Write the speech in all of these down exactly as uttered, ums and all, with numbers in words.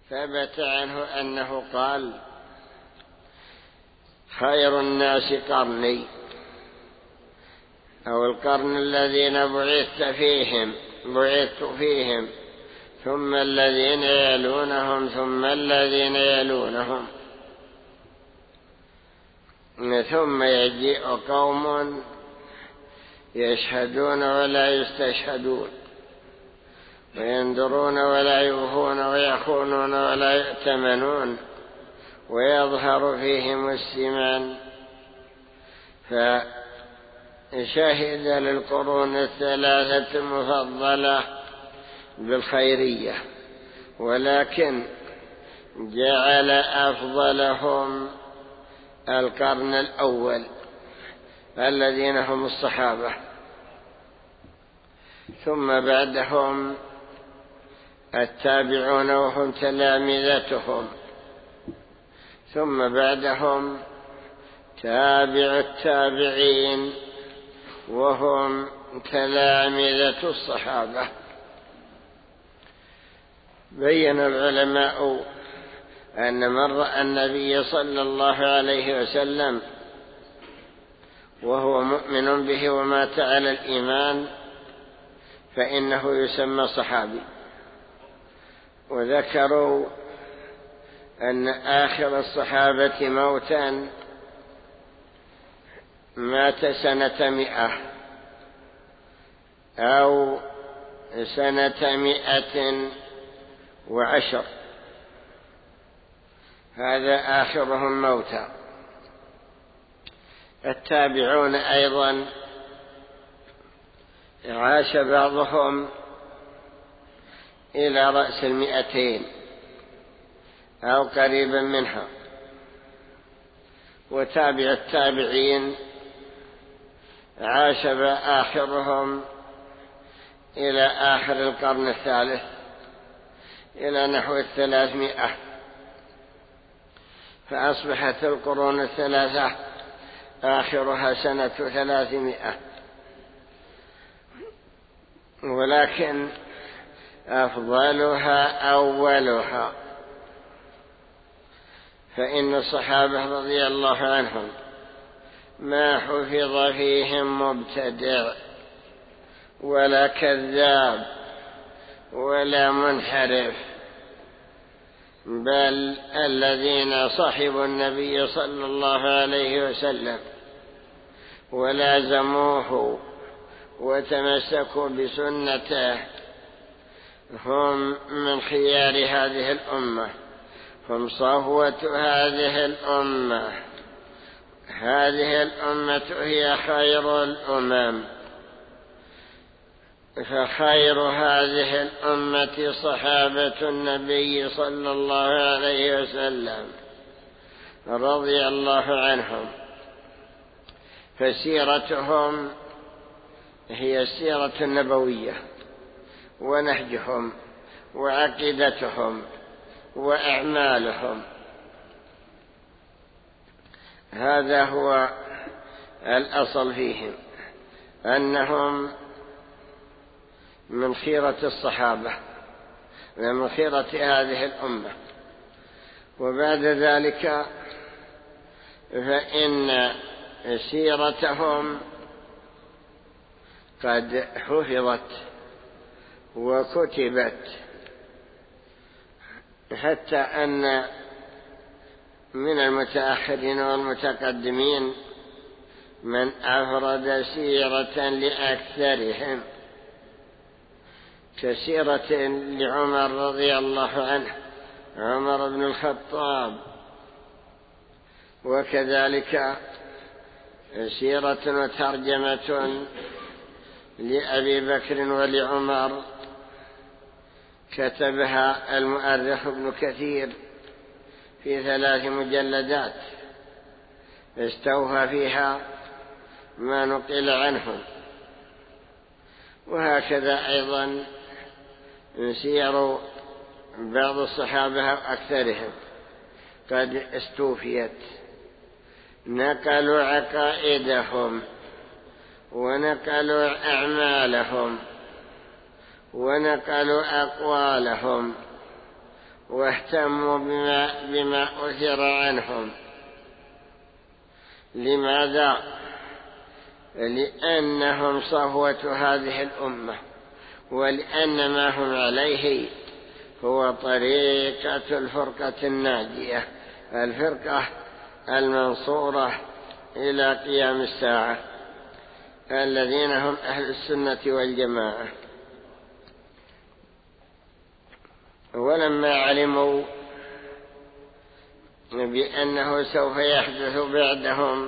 ثبت عنه أنه قال: خير الناس قرني، أو القرن الذين بعثت فيهم بعثت فيهم ثم الذين يلونهم ثم الذين يلونهم، ثم يجيء قوم يشهدون ولا يستشهدون، وينذرون ولا يوفون، ويخونون ولا يؤتمنون، ويظهر فيهم السمان. فشهد للقرون الثلاثة المفضلة بالخيرية، ولكن جعل أفضلهم القرن الأول الذين هم الصحابة، ثم بعدهم التابعون وهم تلامذتهم، ثم بعدهم تابع التابعين وهم تلامذة الصحابة. بين العلماء أن من رأى النبي صلى الله عليه وسلم وهو مؤمن به ومات على الإيمان فإنه يسمى صحابي. وذكروا أن آخر الصحابة موتا مات سنة مئة أو سنة مئة وعشر، هذا آخرهم موتا. التابعون أيضا عاش بعضهم إلى رأس المئتين أو قريبا منها، وتابع التابعين عاش آخرهم إلى آخر القرن الثالث إلى نحو الثلاثمائة، فأصبحت القرون الثلاثة آخرها سنة ثلاثمائة. ولكن أفضلها أولها، فإن الصحابة رضي الله عنهم ما حفظ فيهم مبتدع ولا كذاب ولا منحرف، بل الذين صحبوا النبي صلى الله عليه وسلم ولازموه وتمسكوا بسنته هم من خيار هذه الأمة، هم صفوة هذه الأمة. هذه الأمة هي خير الأمم، فخير هذه الأمة صحابة النبي صلى الله عليه وسلم رضي الله عنهم، فسيرتهم هي السيرة النبوية، ونهجهم وعقيدتهم وأعمالهم، هذا هو الأصل فيهم، أنهم من خيرة الصحابة ومن خيرة هذه الأمة. وبعد ذلك فإن سيرتهم قد حفظت وكتبت، حتى أن من المتأخرين والمتقدمين من أفرد سيرة لأكثرهم، كسيرة لعمر رضي الله عنه، عمر بن الخطاب، وكذلك سيرة وترجمة لأبي بكر ولعمر كتبها المؤرخ ابن كثير في ثلاث مجلدات، استوفى فيها ما نقل عنهم. وهكذا أيضا سير بعض الصحابة أكثرهم قد استوفيت، نقلوا عقائدهم ونقلوا أعمالهم ونقلوا أقوالهم واهتموا بما, بما أثر عنهم. لماذا؟ لأنهم صفوة هذه الأمة، ولأن ما هم عليه هو طريقة الفرقة الناجية، الفرقة المنصورة إلى قيام الساعة، الذين هم أهل السنة والجماعة. ولما علموا بأنه سوف يحدث بعدهم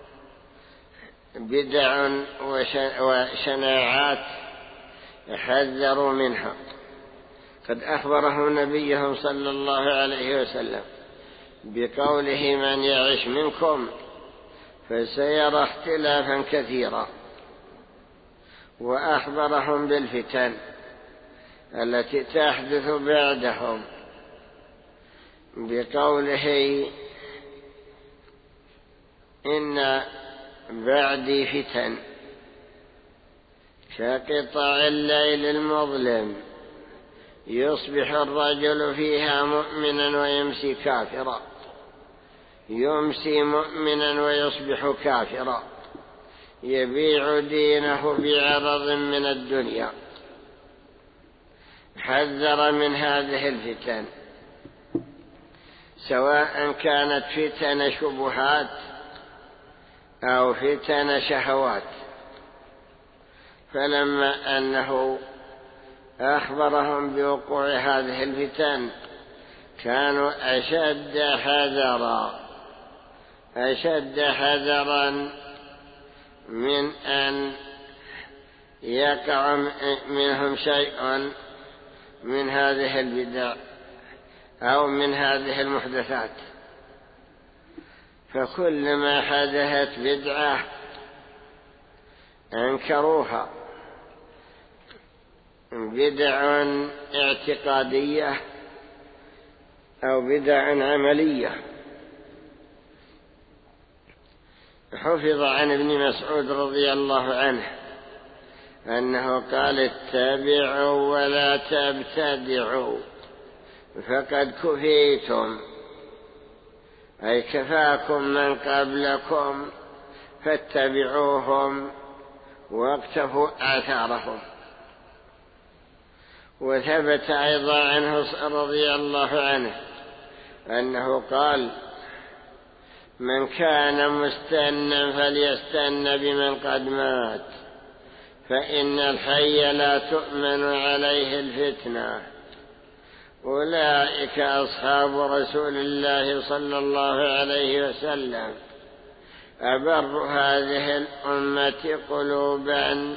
بدع وشناعات حذروا منها. قد أخبرهم نبيهم صلى الله عليه وسلم بقوله: من يعش منكم فسيرى اختلافا كثيرا. وأخبرهم بالفتن التي تحدث بعدهم بقوله: إن بعدي فتن كقطع الليل المظلم يصبح الرجل فيها مؤمنا ويمسي كافرا، يمسي مؤمنا ويصبح كافرا، يبيع دينه بعرض من الدنيا. حذر من هذه الفتن، سواء كانت فتن شبهات أو فتن شهوات. فلما أنه أخبرهم بوقوع هذه الفتن كانوا أشد حذرا أشد حذرا من أن يقع منهم شيء من هذه البدع أو من هذه المحدثات. فكلما حدثت بدعة أنكروها، بدع اعتقادية أو بدع عملية. حفظ عن ابن مسعود رضي الله عنه أنه قال: اتبعوا ولا تبتدعوا فقد كفيتم، أي كفاكم من قبلكم فاتبعوهم واقتفوا آثارهم. وثبت أيضا عنه رضي الله عنه أنه قال: من كان مستنا فليستن بمن قد مات، فإن الحي لا تؤمن عليه الفتنة. أولئك أصحاب رسول الله صلى الله عليه وسلم، أبر هذه الأمة قلوبا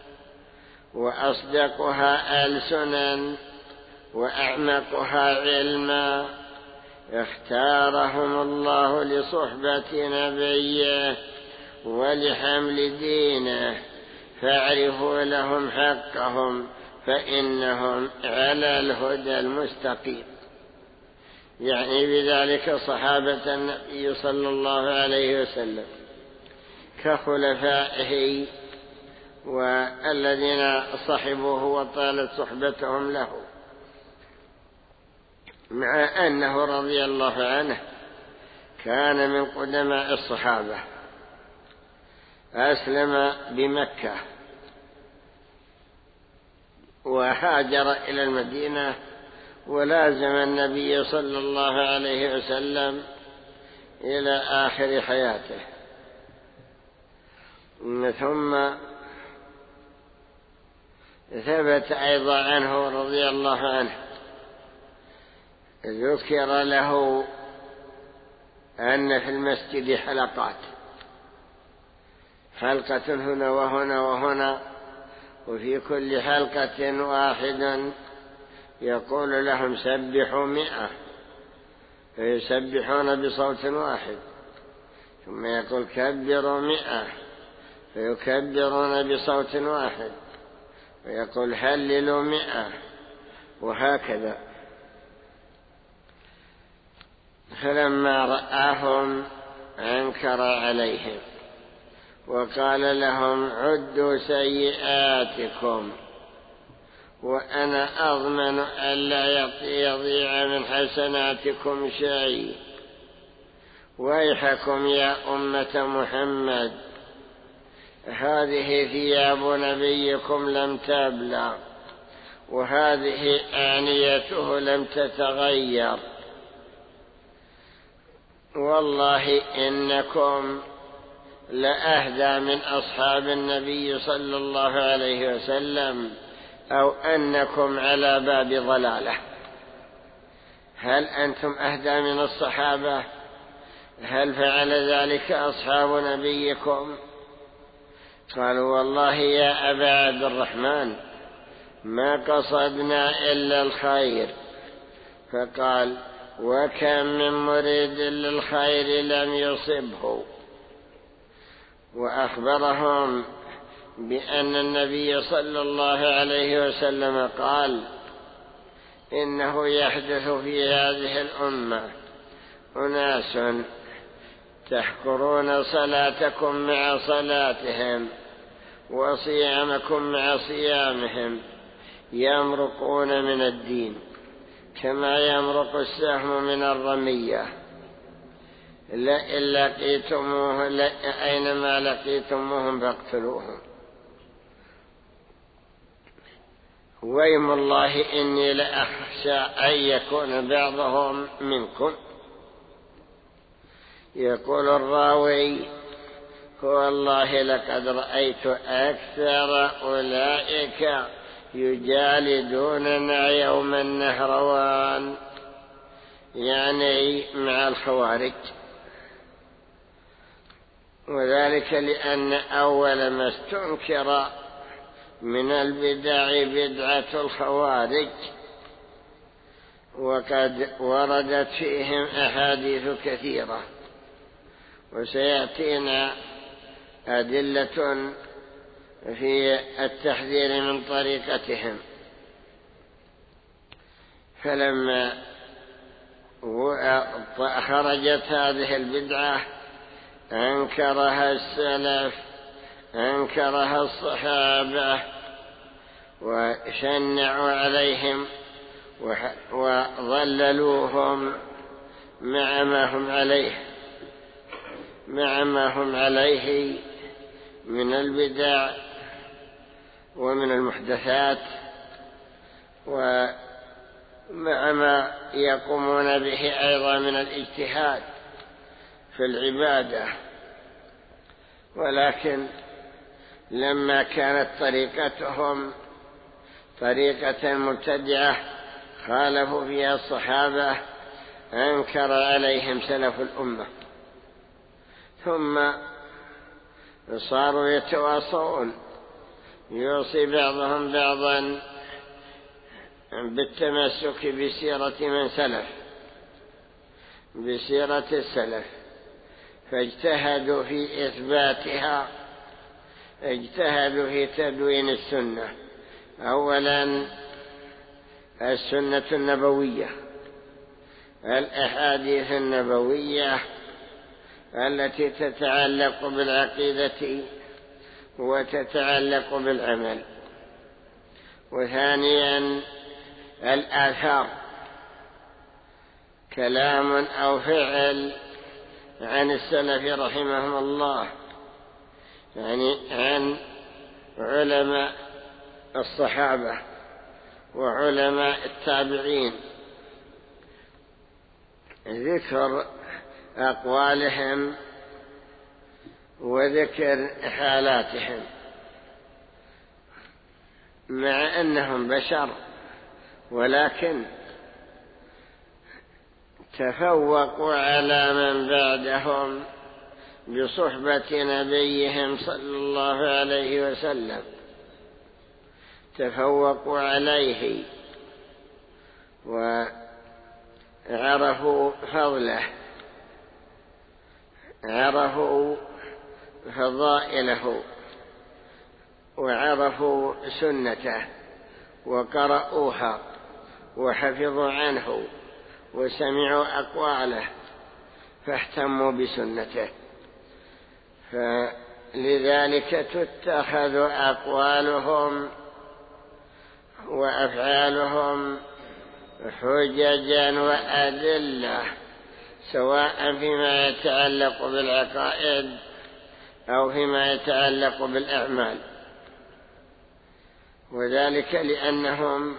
وأصدقها ألسنا وأعمقها علما، اختارهم الله لصحبة نبيه ولحمل دينه، فاعرفوا لهم حقهم فإنهم على الهدى المستقيم. يعني بذلك صحابة النبي صلى الله عليه وسلم كخلفائه والذين صحبوه وطالت صحبتهم له، مع أنه رضي الله عنه كان من قدماء الصحابة، أسلم بمكة وهاجر إلى المدينة ولازم النبي صلى الله عليه وسلم إلى آخر حياته. ثم ثبت أيضا عنه رضي الله عنه ذكر له أن في المسجد حلقات، حلقة هنا وهنا وهنا، وفي كل حلقة واحد يقول لهم سبحوا مئة، فيسبحون بصوت واحد، ثم يقول كبروا مئة، فيكبرون بصوت واحد، ويقول هللوا مئة، وهكذا. فلما رآهم أنكر عليهم وقال لهم عدوا سيئاتكم وأنا أضمن ألا يضيع من حسناتكم شيء. ويحكم يا أمة محمد، هذه ثياب نبيكم لم تبلى، وهذه آنيته لم تتغير، والله إنكم لأهدى من أصحاب النبي صلى الله عليه وسلم، أو أنكم على باب ضلالة. هل أنتم أهدى من الصحابة؟ هل فعل ذلك أصحاب نبيكم؟ قالوا والله يا أبا عبد الرحمن ما قصدنا إلا الخير. فقال وكم من مريد للخير لم يصبه. وأخبرهم بأن النبي صلى الله عليه وسلم قال إنه يحدث في هذه الأمة أناس تحقرون صلاتكم مع صلاتهم وصيامكم مع صيامهم، يمرقون من الدين كما يمرق السهم من الرمية، لئن لقيتموه أينما لقيتموهم فاقتلوهم. ويم الله إني لأخشى أن يكون بعضهم منكم. يقول الراوي والله لقد رأيت أكثر أولئك يجالدوننا يوم النهروان، يعني مع الخوارج. وذلك لأن أول ما استنكر من البدع بدعة الخوارج، وقد وردت فيهم أحاديث كثيرة، وسيأتينا أدلة في التحذير من طريقتهم. فلما خرجت هذه البدعة أنكرها السلف، أنكرها الصحابة، وشنعوا عليهم وظللوهم مع ما هم عليه مع ما هم عليه من البدع ومن المحدثات، ومع ما يقومون به أيضا من الاجتهاد في العبادة. ولكن لما كانت طريقتهم طريقة مبتدعة خالفوا فيها الصحابة أنكر عليهم سلف الأمة، ثم صاروا يتواصون، يوصي بعضهم بعضا بالتمسك بسيرة من سلف، بسيرة السلف، فاجتهدوا في إثباتها، اجتهدوا في تدوين السنة. أولا السنة النبوية، الأحاديث النبوية التي تتعلق بالعقيدة وتتعلق بالعمل. وثانيا الآثار، كلام أو فعل عن السلف رحمهم الله، يعني عن علماء الصحابة وعلماء التابعين، ذكر أقوالهم وذكر حالاتهم، مع أنهم بشر ولكن تفوقوا على من بعدهم بصحبة نبيهم صلى الله عليه وسلم، تفوقوا عليه وعرفوا فضله، عرفوا فضائله، وعرفوا سنته وقرأوها وحفظوا عنه وسمعوا أقواله فاهتموا بسنته، فلذلك تتخذ أقوالهم وأفعالهم حججا وأدلة، سواء فيما يتعلق بالعقائد أو فيما يتعلق بالأعمال، وذلك لأنهم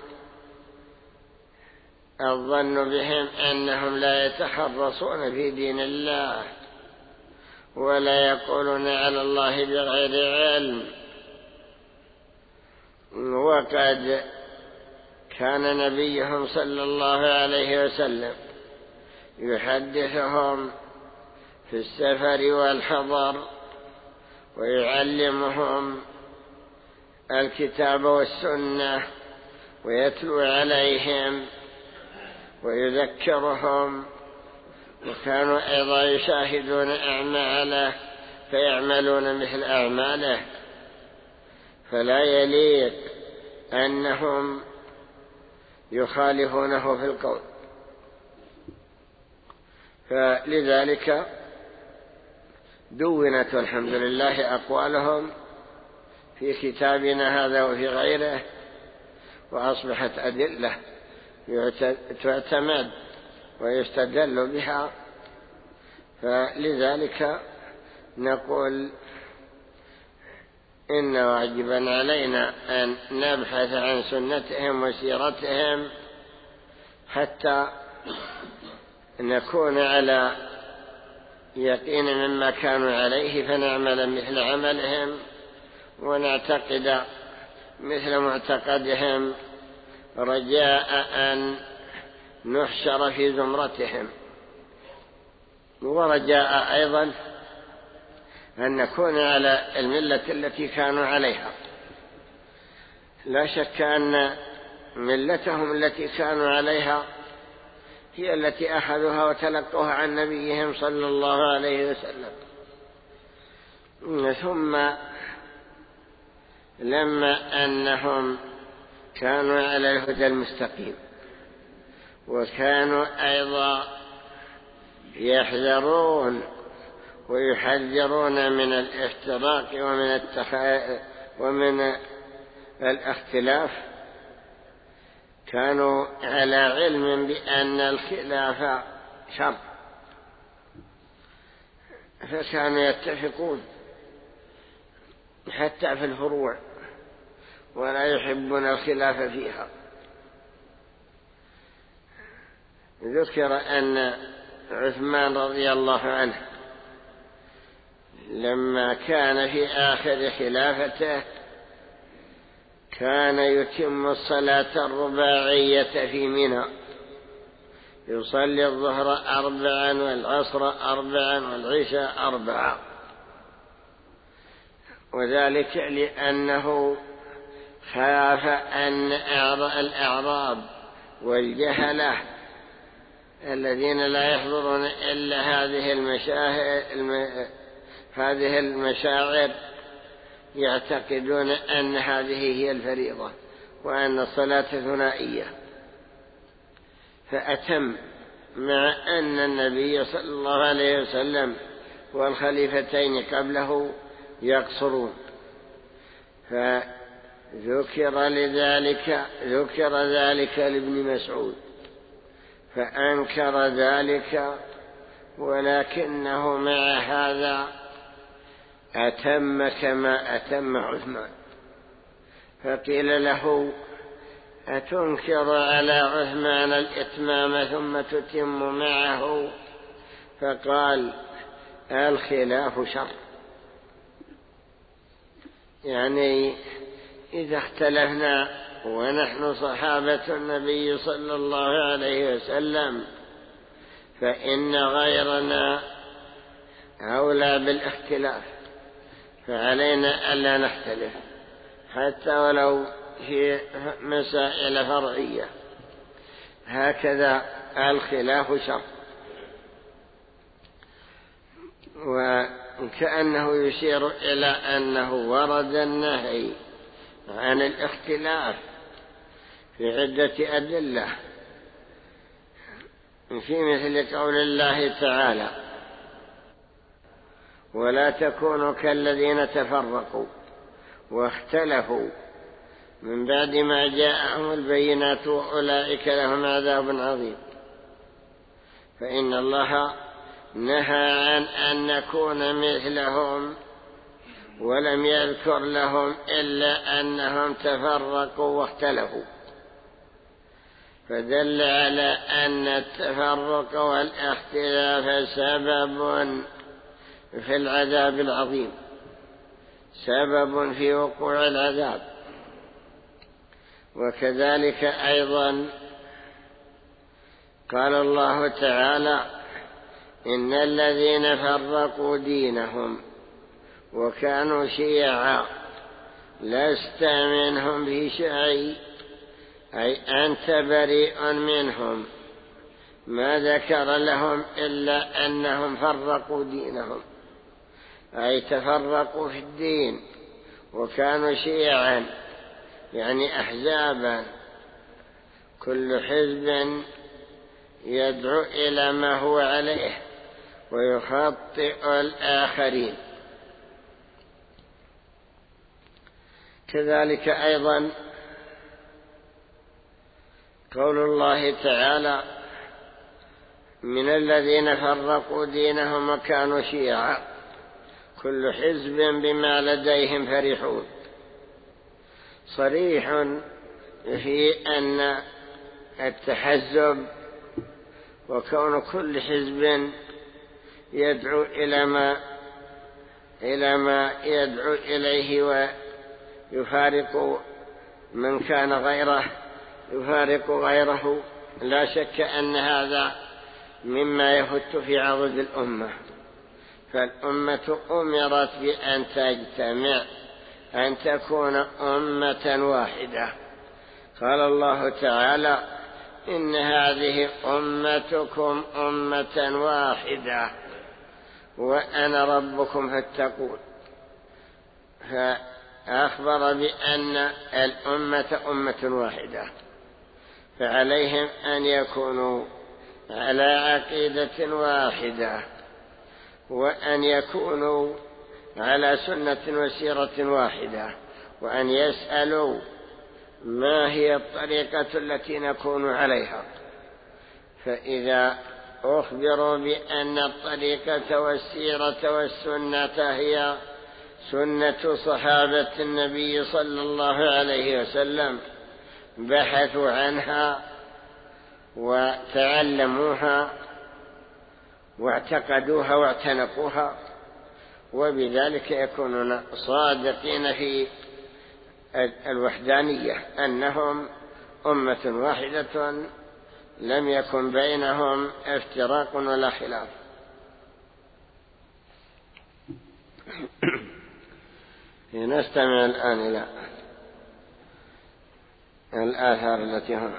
الظن بهم أنهم لا يتخرصون في دين الله ولا يقولون على الله بغير علم. وقد كان نبيهم صلى الله عليه وسلم يحدثهم في السفر والحضر ويعلمهم الكتاب والسنة ويتلو عليهم ويذكرهم، وكانوا أيضا يشاهدون أعماله فيعملون مثل أعماله، فلا يليق أنهم يخالفونه في القول. فلذلك دونت والحمد لله أقوالهم في كتابنا هذا وفي غيره، وأصبحت أدلة تعتمد ويستدل بها. فلذلك نقول إن واجبا علينا أن نبحث عن سنتهم وسيرتهم حتى نكون على يقين مما كانوا عليه فنعمل مثل عملهم ونعتقد مثل معتقدهم، رجاء أن نحشر في زمرتهم، ورجاء أيضا أن نكون على الملة التي كانوا عليها. لا شك أن ملتهم التي كانوا عليها هي التي أخذوها وتلقوها عن نبيهم صلى الله عليه وسلم. ثم لما أنهم كانوا على الهدى المستقيم وكانوا أيضا يحذرون ويحذرون من الافتراق ومن التخ... ومن الاختلاف، كانوا على علم بأن الخلاف شر، فكانوا يتفقون حتى في الفروع ولا يحبون الخلاف فيها. ذكر أن عثمان رضي الله عنه لما كان في آخر خلافته كان يتم الصلاة الرباعية في منى، يصلي الظهر أربعا والعصر أربعا والعشاء أربعا، وذلك لأنه خاف أن الأعراب والجهلة الذين لا يحضرون إلا هذه المشاهد هذه المشاعر يعتقدون أن هذه هي الفريضة وأن الصلاة ثنائية، فأتم مع أن النبي صلى الله عليه وسلم والخليفتين قبله يقصرون. فذكر لذلك ذكر ذلك لابن مسعود فأنكر ذلك، ولكنه مع هذا أتم كما أتم عثمان. فقيل له: أتنكر على عثمان الإتمام ثم تتم معه؟ فقال: الخلاف شر. يعني إذا اختلفنا ونحن صحابة النبي صلى الله عليه وسلم فإن غيرنا أولى بالاختلاف، فعلينا ألا نختلف حتى ولو في مسائل فرعية. هكذا الخلاف شر. وكأنه يشير إلى أنه ورد النهي عن الاختلاف في عدة أدلة، في مثل قول الله تعالى: ولا تكونوا كالذين تفرقوا واختلفوا من بعد ما جاءهم البينات وأولئك لهم عذاب عظيم. فإن الله نهى عن أن نكون مثلهم، ولم يذكر لهم إلا أنهم تفرقوا واختلفوا، فدل على أن التفرق والاختلاف سبب في العذاب العظيم، سبب في وقوع العذاب. وكذلك أيضا قال الله تعالى: إن الذين فرقوا دينهم وكانوا شيعا لست منهم في شيء، أي أنت بريء منهم، ما ذكر لهم إلا أنهم فرقوا دينهم، أي تفرقوا في الدين وكانوا شيعا، يعني أحزابا، كل حزب يدعو إلى ما هو عليه ويخطئ الآخرين. كذلك أيضا قول الله تعالى: من الذين فرقوا دينهم وكانوا شيعا كل حزب بما لديهم فرحون، صريح في أن التحزب وكون كل حزب يدعو إلى ما إلى ما يدعو إليه ويفارق من كان غيره يفارق غيره، لا شك أن هذا مما يفت في عضد الأمة. فالأمة أمرت بأن تجتمع، أن تكون أمة واحدة. قال الله تعالى: إن هذه أمتكم أمة واحدة وأنا ربكم فاتقون. فأخبر بأن الأمة أمة واحدة، فعليهم أن يكونوا على عقيدة واحدة، وأن يكونوا على سنة وسيرة واحدة، وأن يسألوا ما هي الطريقة التي نكون عليها. فإذا أخبروا بأن الطريقة والسيرة والسنة هي سنة صحابة النبي صلى الله عليه وسلم، بحثوا عنها وتعلموها واعتقدوها واعتنقوها، وبذلك يكونون صادقين في الوحدانية، أنهم أمة واحدة لم يكن بينهم افتراق ولا خلاف. نستمع الآن إلى الآثار التي هنا.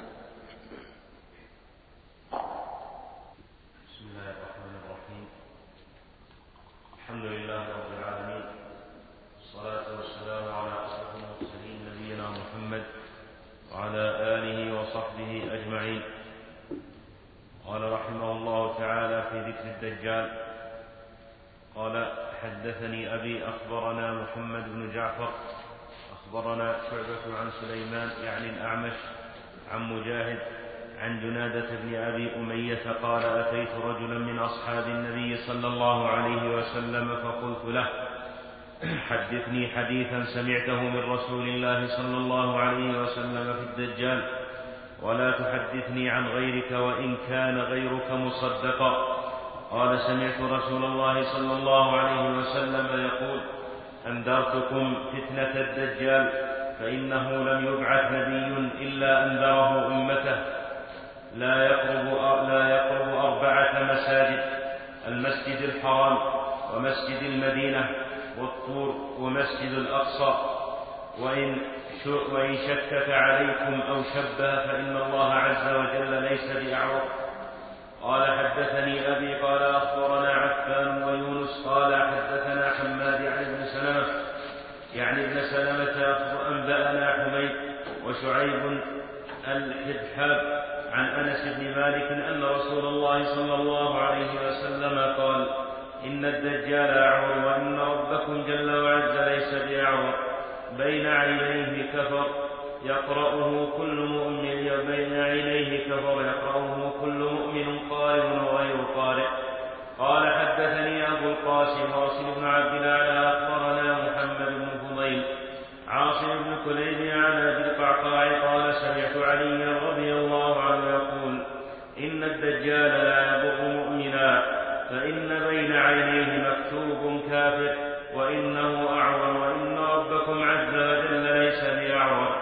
بسم الله الرحمن الرحيم. الحمد لله رب العالمين، والصلاة والسلام على أشرف المرسلين نبينا محمد وعلى آله وصحبه أجمعين. قال رحمه الله تعالى في ذكر الدجال: قال: حدثني أبي أخبرنا محمد بن جعفر أخبرنا شعبة عن سليمان يعني الأعمش عن مجاهد عن جنادة بن أبي أمية قال: أتيت رجلا من أصحاب النبي صلى الله عليه وسلم فقلت له: حدثني حديثا سمعته من رسول الله صلى الله عليه وسلم في الدجال، ولا تحدثني عن غيرك وإن كان غيرك مصدقا. قال: سمعت رسول الله صلى الله عليه وسلم يقول: أنذرتكم فتنة الدجال، فإنه لم يبعث نبي إلا أنذره أمته، لا يقرب, لا يقرب أربعة مساجد: المسجد الحرام ومسجد المدينة والطور ومسجد الأقصى، وإن وإن شكك عليكم أو شبه فإن الله عز وجل ليس بأعور. قال: حدثني أبي قال: أخبرنا عفان ويونس قال: حدثنا حماد عن ابن سلمة يعني ابن سلمة أنبأنا حميد وشعيب الحدحاب عن أنس بن مالك أن رسول الله صلى الله عليه وسلم قال: إن الدجال أعور، وإن ربكم جل وعز ليس بأعور، بين عينيه كفر، يقرأه كل مؤمن بين عينيه كفر يقرأه كل مؤمن قارئ وغير قارئ. قال حدثني أبو القاسم واصل بن عبد الأعلى أخبرنا محمد بن فضيل عاصم بن كليب عن أبي القعقاع قال سمعت علي رضي الله عنه يقول إن الدجال لا يضر مؤمنا فإن بين عينيه مكتوب كافر وإنه أعور وإن ربكم عز وجل ليس بأعور.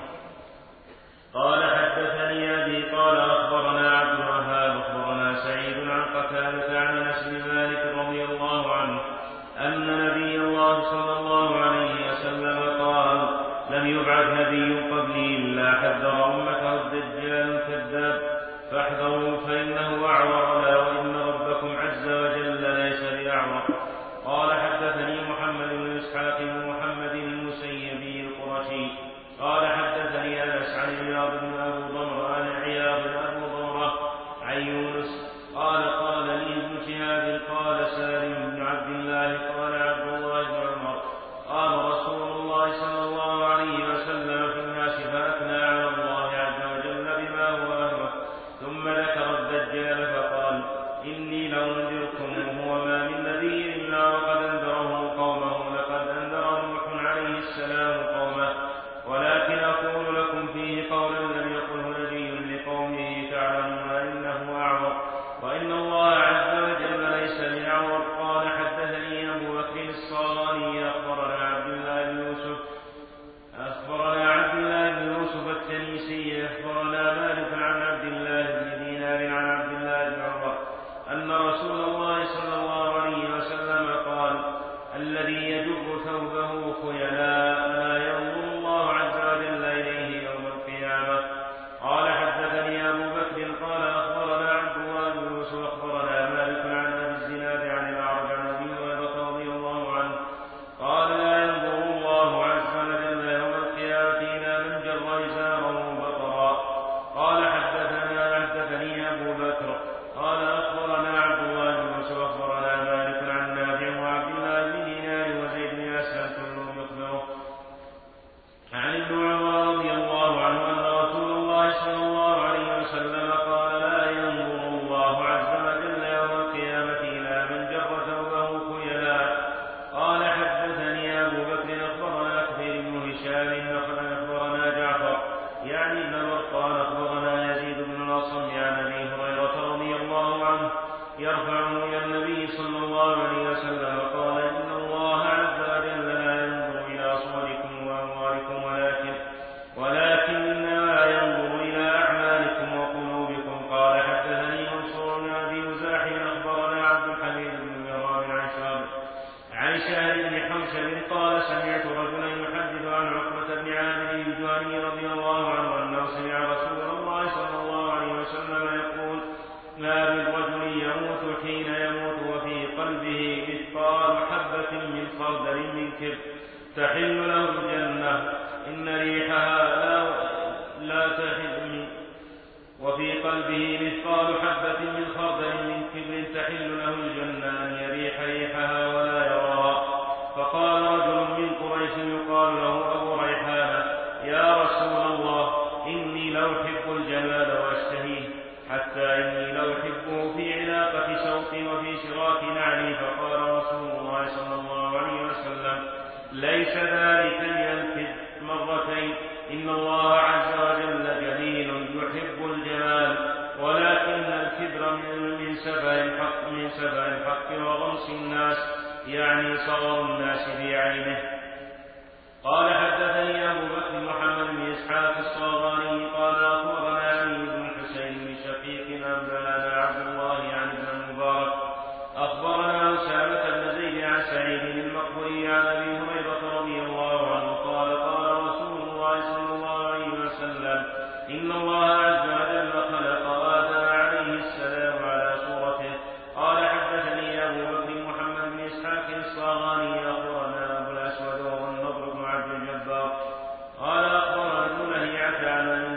قال حدثني أبي قال أخبرنا عبد الوهاب أخبرنا سعيد عن قتادة عن أنس بن مالك رضي الله عنه أن نبي الله صلى الله عليه وسلم قال لم يبعث نبي قبلي إلا حذر أمته الدجال الكذاب فاحذروا فإنه أعور لا وإن ربكم عز وجل ليس بأعور. قال حدثني محمد بن إسحاق بن محمد المسيبي القرشي قال حدثني أنس عن عياض بن أبو ضمرة عن عياض بن أبو ضمرة عن يونس قال قال لي ابن شهاب قال سالم بن عبد الله قال عبد الله بن عمر قال رسول الله صلى الله عليه وسلم في الناس فأثنى على الله عز وجل بما هو أهله ثم ذكر الدجال فقال إني لأنذركم وهو ما من نبي إلا وقد أنذره قومه لقد أنذر نوح عليه السلام قومه ولكن أقول لكم فيه قولا لم يقله نبي لقومه تعلمون إنه أعور وإن الله عز وجل ليس بأعور. قال حدثني أبو بكر الصالحي أخبرنا عبد الله بن يوسف أخبرنا عبد الله بن يوسف التنيسي أخبرنا مالك عن عبد الله بن دينار عن عبد الله بن عمر أن رسول الله صلى الله عليه وسلم قال الذي يجر ثوبه خيلاء لا ينظر الله عز وجل إليه يوم القيامة. قال حدثني أبو بكر قال أخبرنا عبد الله بن يوسف أخبرنا مالك عن أبي الزناد عن الأعرج عن أبي هريرة رضي الله عنه قال لا ينظر الله عز وجل يوم القيامة إلى من جر إزاره بطرا. قال حدثنا حدثني أبو بكر قال أخبرنا عبد الله بن يوسف أخبرنا مالك عن نافع وعبد الله بن دينار وزيد بن أسلم كلهم يخبره عن ابن عمر رضي الله عنه أن رسول الله صلى الله عليه وسلم قال لا ينظر الله عز وجل يوم القيامة إلى من جر ثوبه خيلاء. قال حدثني أبو بكر أخبرنا كثير بن هشام أخبرنا جعفر يعني ابن برقان أخبرنا يزيد بن الأصم عن أبي هريرة رضي الله عنه يرفعه إلى النبي صلى الله عليه وسلم قال إن الله عز وجل لا ينظر إلى صوركم وأموالكم ولكن ولكنما ينظر إلى أعمالكم وقلوبكم. قال حدثني منصور بن أبي مزاحم أخبرنا عبد الحميد بن مهران عن شهاب عن شهر بن حوشب قال سمعت رجلا يحدث عن عقبة بن عامر الجهني رضي الله عنه أنه سمع رسول الله صلى الله عليه وسلم يقول ما من رجل يموت حين يموت وفي قلبه مثقال حبة من خردل من كبر تحل له الجنة إن ريحها لا, لا تحل وفي قلبه مثقال حبة من خردل من كبر تحل له الجنة أن يريح ريحها ولا يراها. فقال رجل من قريش يقال له أبو ريحانة يا رسول الله إني لأحب الجمال وأشتهيه حتى إني لأحبه في علاقة سوقي وفي شراك نعلي. فقال رسول الله صلى الله عليه وسلم ليس ذلك لينفذ مرتين إن الله عز وجل جميل يحب الجمال ولكن الكبر من سفه الحق من سفه الحق وغمس الناس يعني صغر الناس بعينه. قال حدثني أبو بكر محمد بن إسحاق الصاغاني قال أخبرنا علي بن حسين بن شقيق أنبأنا عبد الله عن ابن المبارك أخبرنا أسامة بن زيد عن سعيد المقبري عن أبي هريرة رضي الله عنه قال قال رسول الله صلى الله عليه وسلم إن الله عز وجل خلق آدم عليه السلام على صورته. قال حدثني أبو بكر محمد بن إسحاق الصاغاني أخبرنا أبو الأسود وهو النضر بن عبد الجبار قال أخبرنا ابن لهيعة عن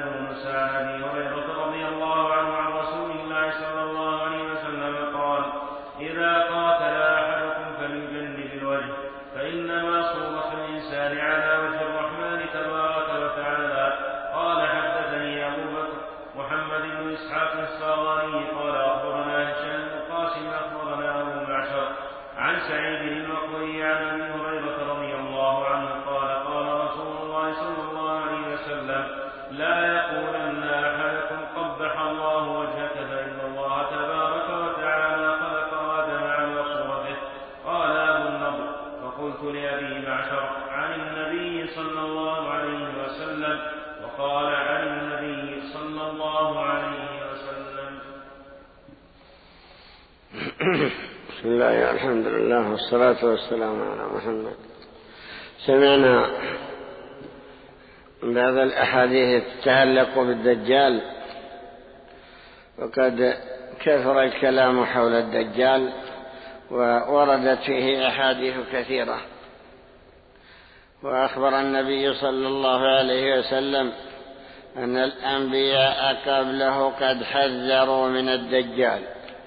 سعيد المقبري عن أبي هريرة رضي الله عنه قال قال رسول الله صلى الله عليه وسلم لا يقولن أحدكم قبح الله وجهك فإن الله تبارك وتعالى خلق آدم على صورته. قال أبو النضر فقلت لأبي معشر عن النبي صلى الله عليه وسلم وقال عن النبي صلى الله عليه وسلم. بسم الله الحمد لله والصلاة والسلام على محمد. سمعنا بعض الأحاديث تتعلق بالدجال، وقد كثر الكلام حول الدجال ووردت فيه أحاديث كثيرة. وأخبر النبي صلى الله عليه وسلم أن الأنبياء قبله قد حذروا من الدجال،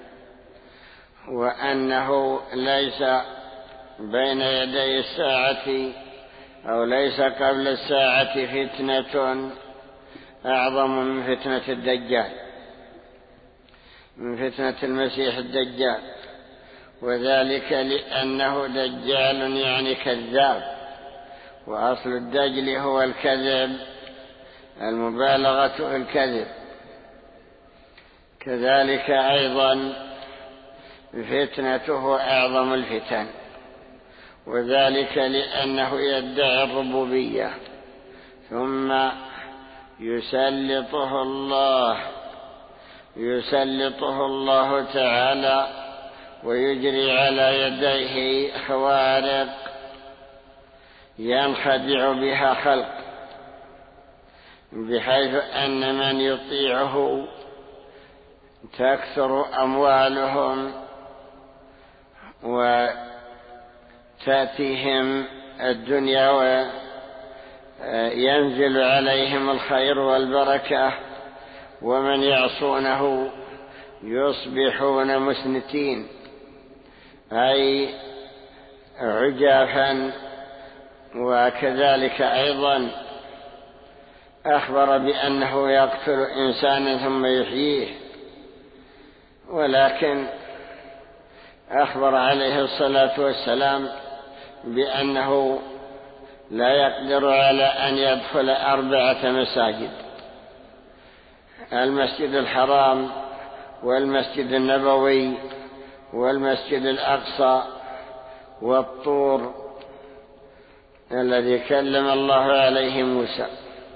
وأنه ليس بين يدي الساعة أو ليس قبل الساعة فتنة أعظم من فتنة الدجال، من فتنة المسيح الدجال، وذلك لأنه دجال يعني كذاب، وأصل الدجل هو الكذب، المبالغة في الكذب. كذلك أيضا فتنته أعظم الفتن، وذلك لأنه يدعي الربوبية ثم يسلطه الله يسلطه الله تعالى ويجري على يديه خوارق ينخدع بها خلق، بحيث أن من يطيعه تكثر أموالهم وتأتيهم الدنيا وينزل عليهم الخير والبركة، ومن يعصونه يصبحون مسنتين أي عجافا. وكذلك أيضا أخبر بأنه يقتل إنسانا ثم يحييه، ولكن أخبر عليه الصلاة والسلام بأنه لا يقدر على أن يدخل أربعة مساجد: المسجد الحرام والمسجد النبوي والمسجد الأقصى والطور الذي كلم الله عليه موسى.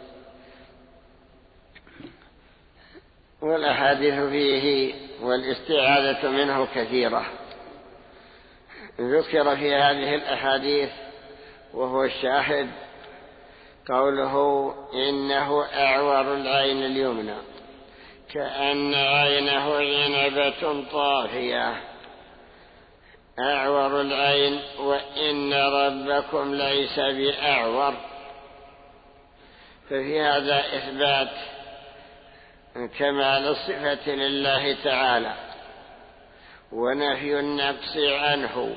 والأحاديث فيه والاستعاذة منه كثيرة. ذكر في هذه الأحاديث وهو الشاهد قوله إنه أعور العين اليمنى كأن عينه عنبة طافية، أعور العين، وإن ربكم ليس بأعور. ففي هذا إثبات كمال الصفة لله تعالى ونفي النقص عنه،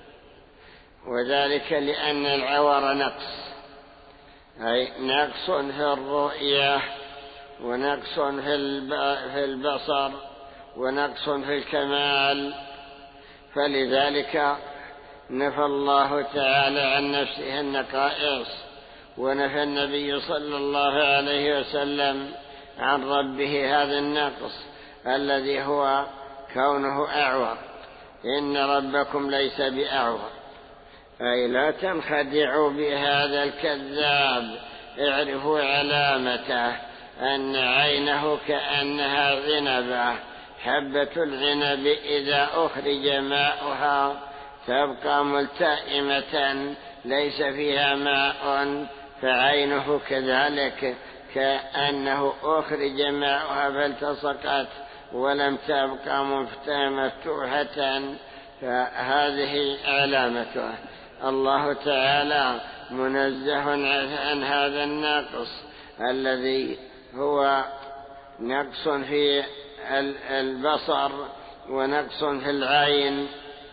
وذلك لأن العور نقص، أي نقص في الرؤية ونقص في البصر ونقص في الكمال. فلذلك نفى الله تعالى عن نفسه النقائص، ونفى النبي صلى الله عليه وسلم عن ربه هذا النقص الذي هو كونه أعور. إن ربكم ليس بأعور، أي لا تنخدعوا بهذا الكذاب، اعرفوا علامته أن عينه كأنها عنبة، حبة العنب إذا أخرج ماؤها تبقى ملتئمة ليس فيها ماء، فعينه كذلك كأنه أخرج ماؤها فالتصقت ولم تبقى مفتوحة، فهذه علامته. الله تعالى منزه عن هذا النقص الذي هو نقص في البصر ونقص في العين.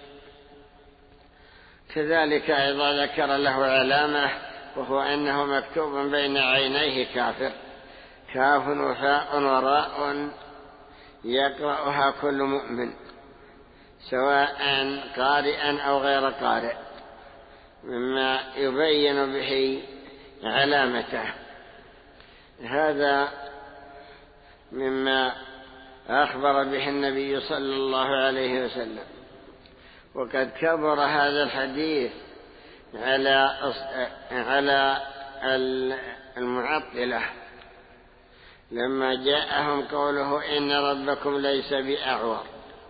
كذلك أيضا ذكر له علامة، وهو أنه مكتوب بين عينيه كافر، كاف وفاء وراء يقرأها كل مؤمن، سواء قارئا أو غير قارئ، مما يبين به علامته. هذا مما أخبر به النبي صلى الله عليه وسلم. وقد كبر هذا الحديث على على المعطلة لما جاءهم قوله إن ربكم ليس بأعور،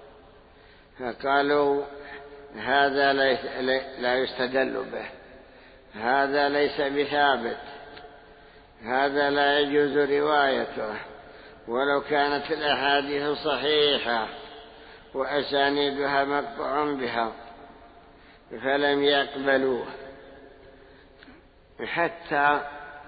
فقالوا هذا لا يستدل به، هذا ليس بثابت، هذا لا يجوز روايته، ولو كانت الأحاديث صحيحة وأسانيدها مقطوع بها، فلم يقبلوه. حتى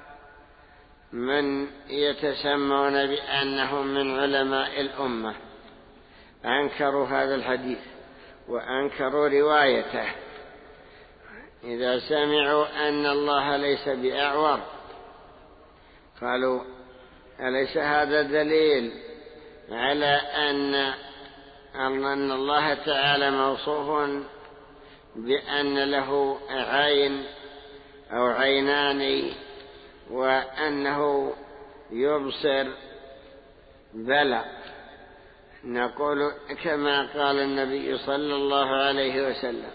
من يتسمون بأنهم من علماء الأمة أنكروا هذا الحديث وأنكروا روايته. إذا سمعوا أن الله ليس بأعور قالوا أليس هذا دليل على أن أن الله تعالى موصوف بأن له عين أو عينان وأنه يبصر؟ بلى، نقول كما قال النبي صلى الله عليه وسلم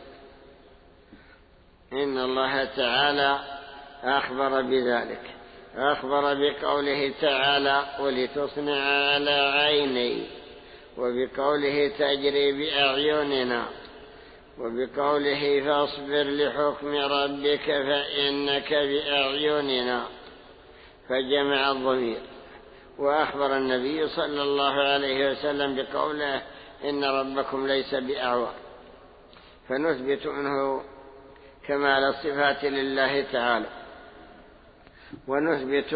إن الله تعالى أخبر بذلك، أخبر بقوله تعالى ولتصنع على عيني، وبقوله تجري بأعيننا، وبقوله فاصبر لحكم ربك فإنك بأعيننا، فجمع الضمير. وأخبر النبي صلى الله عليه وسلم بقوله إن ربكم ليس بأعور، فنثبت منه كمال الصفات لله تعالى، ونثبت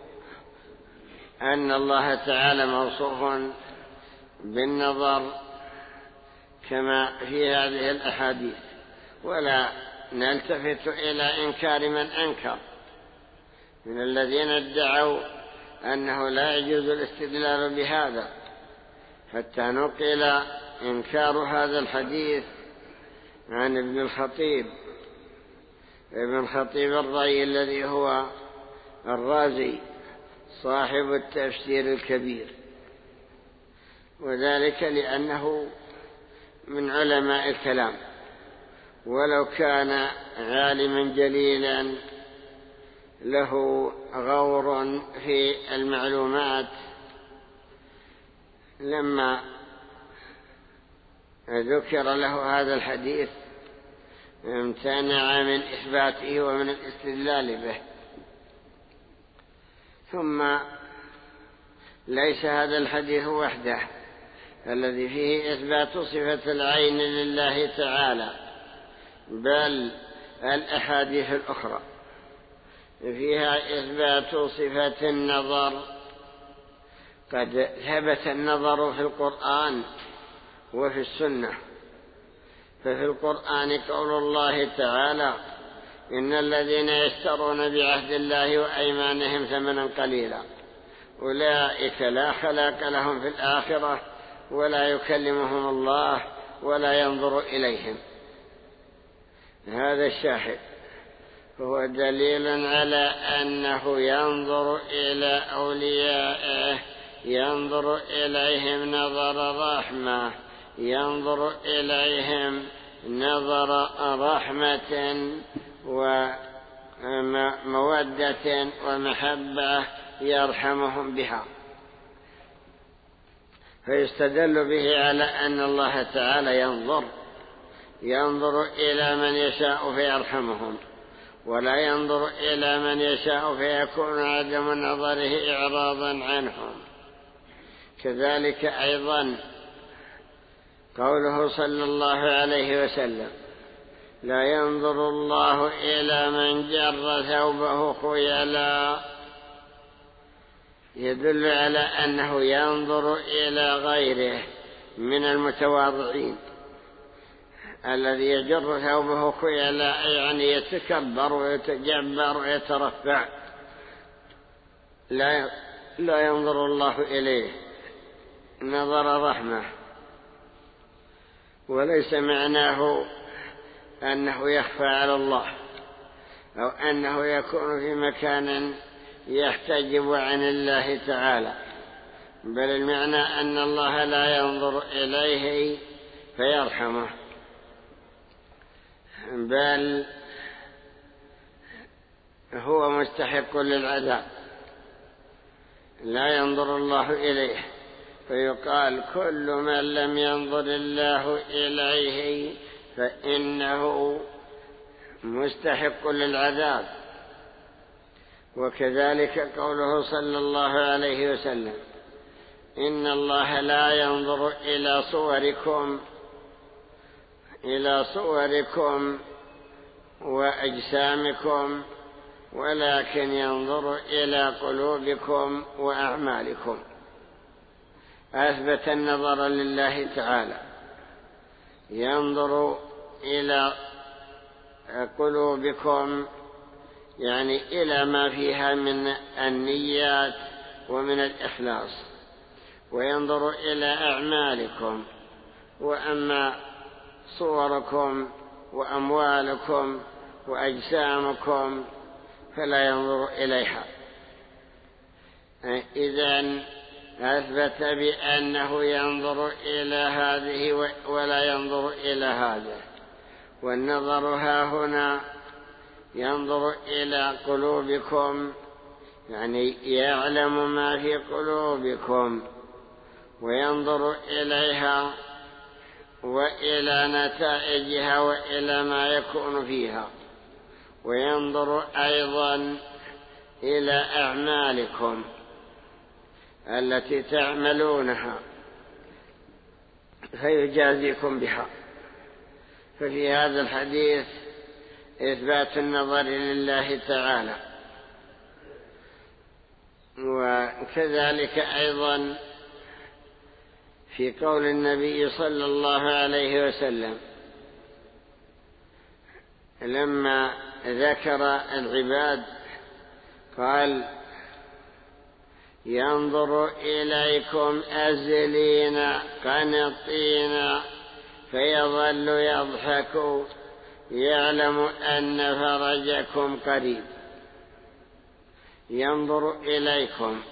أن الله تعالى موصوف بالنظر كما في هذه الأحاديث، ولا نلتفت إلى إنكار من أنكر من الذين ادعوا أنه لا يجوز الاستدلال بهذا، حتى نقل إنكار هذا الحديث عن ابن الخطيب ابن الخطيب الرأي الذي هو الرازي صاحب التفسير الكبير، وذلك لأنه من علماء الكلام، ولو كان عالما جليلا له غور في المعلومات لما ذكر له هذا الحديث امتنع من إثباته ومن الاستدلال به. ثم ليس هذا الحديث وحده الذي فيه إثبات صفة العين لله تعالى، بل الأحاديث الأخرى فيها إثبات صفة النظر. قد ثبت النظر في القرآن وفي السنة. ففي القرآن قول الله تعالى إن الذين يشترون بعهد الله وأيمانهم ثمنا قليلا أولئك لا خلاق لهم في الآخرة ولا يكلمهم الله ولا ينظر إليهم. هذا الشاهد هو دليل على أنه ينظر إلى أوليائه، ينظر إليهم نظر رحمة، ينظر إليهم نظر رحمة ومودة ومحبة يرحمهم بها، فيستدل به على أن الله تعالى ينظر ينظر إلى من يشاء فيرحمهم، ولا ينظر إلى من يشاء فيكون عدم نظره إعراضا عنهم. كذلك أيضا قوله صلى الله عليه وسلم لا ينظر الله إلى من جر ثوبه خيلا، يدل على أنه ينظر إلى غيره من المتواضعين. الذي يجر ثوبه خيلا يعني يتكبر ويتجبر ويترفع، لا لا ينظر الله إليه نظر رحمة. وليس معناه أنه يخفى على الله أو أنه يكون في مكان يحتجب عن الله تعالى، بل المعنى أن الله لا ينظر إليه فيرحمه، بل هو مستحق للعذاب، لا ينظر الله إليه، فيقال كل من لم ينظر الله إليه فإنه مستحق للعذاب. وكذلك قوله صلى الله عليه وسلم: إن الله لا ينظر إلى صوركم إلى صوركم وأجسامكم ولكن ينظر إلى قلوبكم وأعمالكم. أثبت النظر لله تعالى، ينظر إلى قلوبكم يعني إلى ما فيها من النيات ومن الإخلاص، وينظر إلى أعمالكم، وأما صوركم وأموالكم وأجسامكم فلا ينظر إليها. إذن أثبت بأنه ينظر إلى هذه ولا ينظر إلى هذا، والنظر ها هنا ينظر إلى قلوبكم يعني يعلم ما في قلوبكم وينظر إليها وإلى نتائجها وإلى ما يكون فيها، وينظر أيضا إلى أعمالكم التي تعملونها فيجازيكم بها. ففي هذا الحديث إثبات النظر لله تعالى، وكذلك أيضا في قول النبي صلى الله عليه وسلم لما ذكر العباد قال: ينظر إليكم أزلين قنطين فيظل يضحك يعلم أن فرجكم قريب. ينظر إليكم،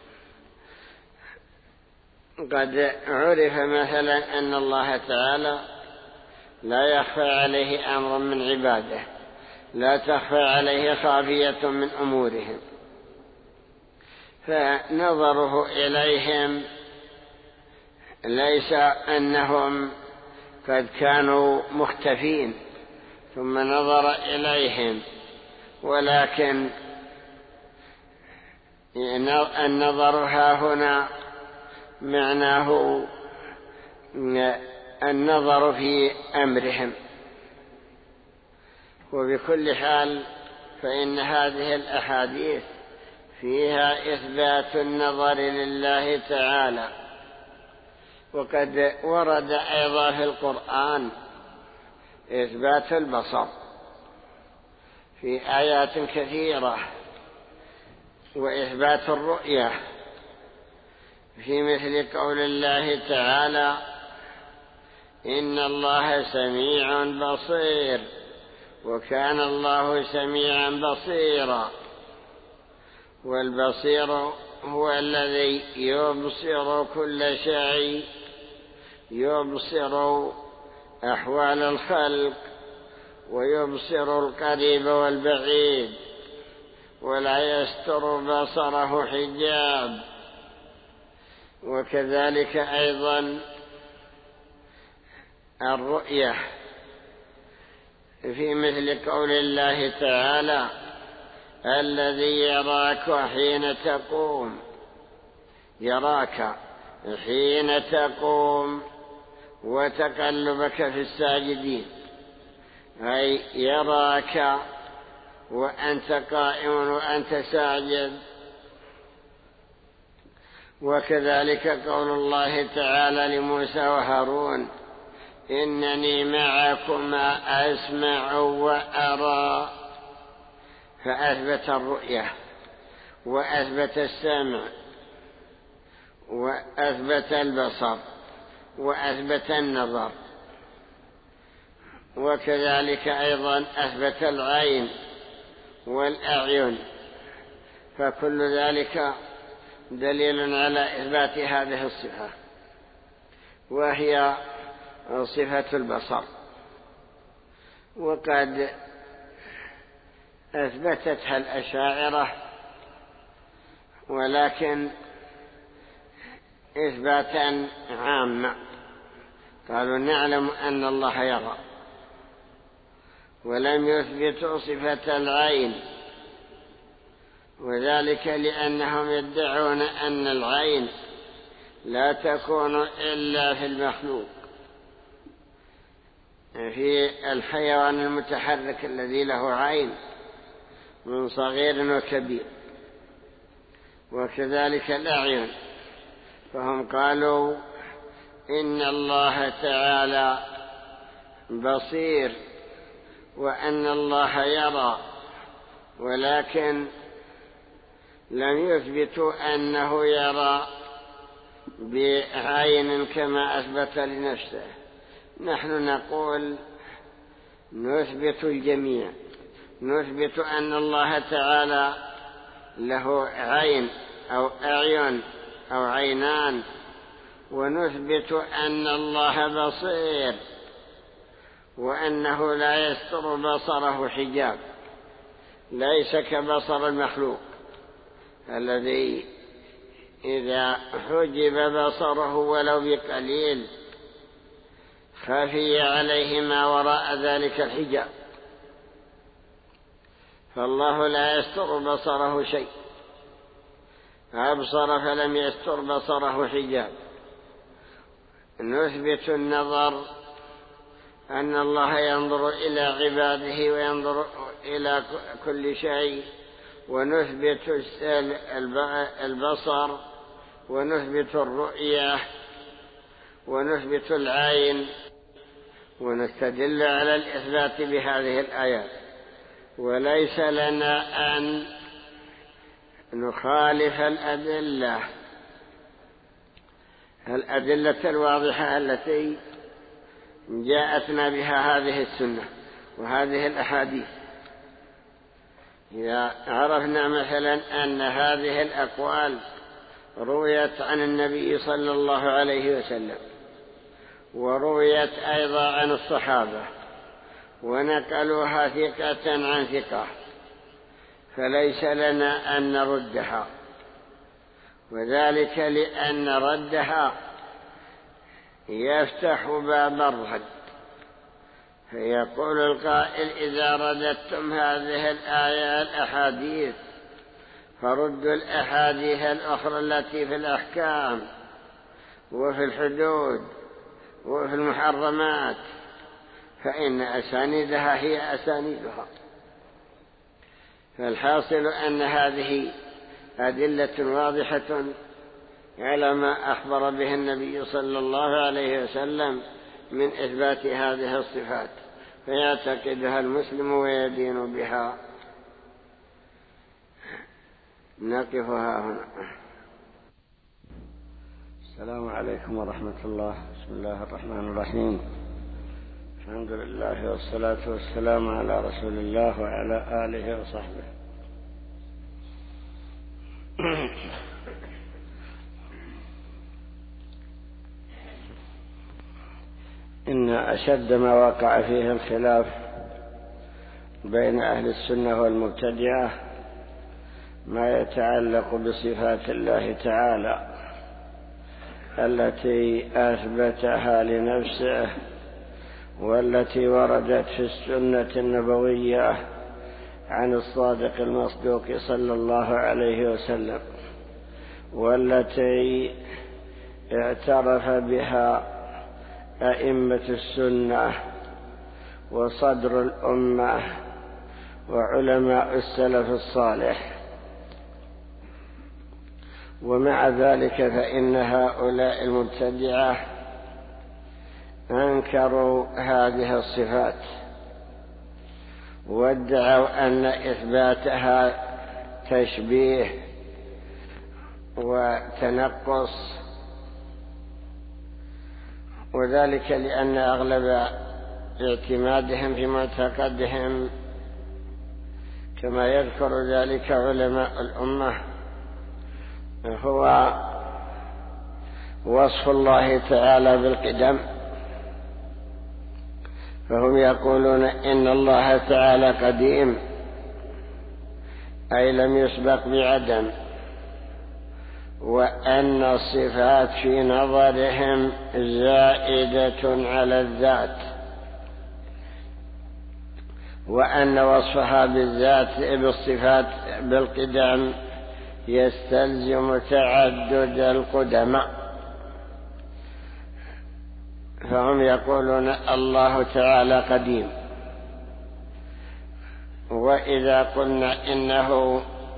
قد عرف مثلا أن الله تعالى لا يخفى عليه أمر من عباده، لا تخفى عليه خافية من أمورهم، فنظره إليهم ليس أنهم قد كانوا مختفين ثم نظر إليهم، ولكن النظر ها هنا معناه النظر في أمرهم. وبكل حال فإن هذه الأحاديث فيها إثبات النظر لله تعالى، وقد ورد أيضا في القرآن إثبات البصر في آيات كثيرة، وإثبات الرؤية في مثل قول الله تعالى: إن الله سميع بصير، وكان الله سميعا بصيرا. والبصير هو الذي يبصر كل شيء، يبصر أحوال الخلق ويبصر القريب والبعيد، ولا يستر بصره حجاب. وكذلك أيضا الرؤية في مثل قول الله تعالى: الذي يراك حين تقوم، يراك حين تقوم وتقلبك في الساجدين، أي يراك وأنت قائم وأنت ساجد. وكذلك قول الله تعالى لموسى وهارون: إنني معكما أسمع وأرى. فأثبت الرؤية وأثبت السمع وأثبت البصر وأثبت النظر. وكذلك أيضا أثبت العين والأعين، فكل ذلك دليل على إثبات هذه الصفة، وهي صفة البصر. وقد أثبتتها الأشاعرة، ولكن إثباتا عاما، قالوا نعلم أن الله يرى، ولم يثبتوا صفة العين، وذلك لأنهم يدعون أن العين لا تكون إلا في المخلوق، في الحيوان المتحرك الذي له عين من صغير وكبير، وكذلك الأعين، فهم قالوا إن الله تعالى بصير وأن الله يرى، ولكن لم يثبتوا أنه يرى بعين كما أثبت لنفسه. نحن نقول نثبت الجميع، نثبت أن الله تعالى له عين أو أعين أو عينان، ونثبت أن الله بصير وأنه لا يستر بصره حجاب، ليس كبصر المخلوق الذي إذا حجب بصره ولو بقليل خفي عليه ما وراء ذلك الحجاب، فالله لا يستر بصره شيء، أبصر فلم يستر بصره حجاب. نثبت النظر، أن الله ينظر إلى عباده وينظر إلى كل شيء، ونثبت البصر، ونثبت الرؤية، ونثبت العين، ونستدل على الإثبات بهذه الآيات، وليس لنا أن نخالف الأدلة الأدلة الواضحة التي جاءتنا بها هذه السنة وهذه الأحاديث. إذا عرفنا مثلا أن هذه الأقوال رويت عن النبي صلى الله عليه وسلم، ورويت أيضا عن الصحابة، ونقلوها ثقة عن ثقة، فليس لنا أن نردها، وذلك لأن ردها يفتح باب الرد. فيقول القائل إذا رددتم هذه الآية الأحاديث فردوا الأحاديث الأخرى التي في الأحكام وفي الحدود وفي المحرمات، فإن أسانيدها هي أسانيدها. فالحاصل أن هذه أدلة واضحة على ما أخبر به النبي صلى الله عليه وسلم من إثبات هذه الصفات، فيعتقدها المسلم ويدين بها. نقفها هنا. السلام عليكم ورحمة الله. بسم الله الرحمن الرحيم. الحمد لله والصلاة والسلام على رسول الله وعلى آله وصحبه. إن أشد ما وقع فيه الخلاف بين أهل السنة والمبتدعة ما يتعلق بصفات الله تعالى التي أثبتها لنفسه والتي وردت في السنة النبوية عن الصادق المصدوق صلى الله عليه وسلم، والتي اعترف بها أئمة السنة وصدر الأمة وعلماء السلف الصالح. ومع ذلك فإن هؤلاء المبتدعة أنكروا هذه الصفات وادعوا أن إثباتها تشبيه وتنقص، وذلك لأن أغلب اعتمادهم في معتقدهم، كما يذكر ذلك علماء الأمة، هو وصف الله تعالى بالقدم. فهم يقولون إن الله تعالى قديم، أي لم يسبق بعدم، وأن الصفات في نظرهم زائدة على الذات، وأن وصفها بالذات بالصفات بالقدم يستلزم تعدد القدماء. فهم يقولون الله تعالى قديم، وإذا قلنا إنه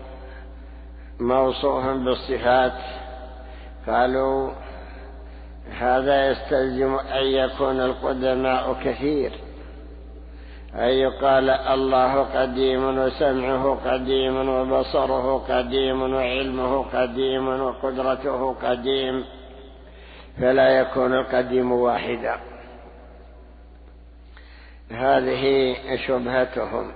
موصوف بالصفات قالوا هذا يستلزم أن يكون القدماء كثير، أن يقال الله قديم وسمعه قديم وبصره قديم وعلمه قديم وقدرته قديم، فلا يكون القديم واحدا. هذه شبهتهم.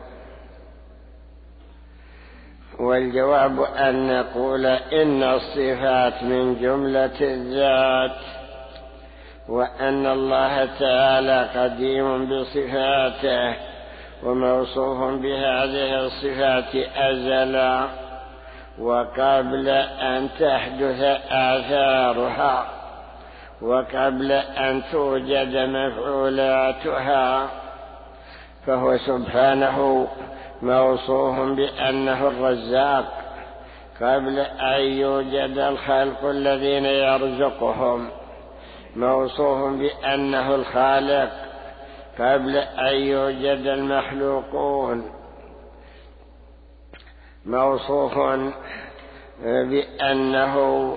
والجواب أن نقول إن الصفات من جملة الذات، وأن الله تعالى قديم بصفاته وموصوف بهذه الصفات أزلا وقبل أن تحدث آثارها وقبل أن توجد مفعولاتها. فهو سبحانه موصوف بأنه الرزاق قبل أن يوجد الخلق الذين يرزقهم، موصوف بأنه الخالق قبل أن يوجد المخلوقون، موصوف بأنه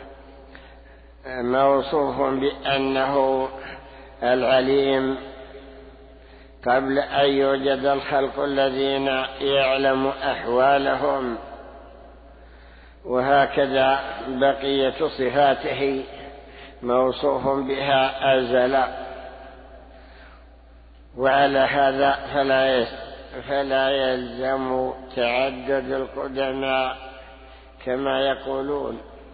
موصوف بأنه العليم قبل أن يوجد الخلق الذين يعلم أحوالهم. وهكذا بقية صفاته موصوف بها أزلا. وعلى هذا فلا فلا يلزم تعدد القدماء كما يقولون،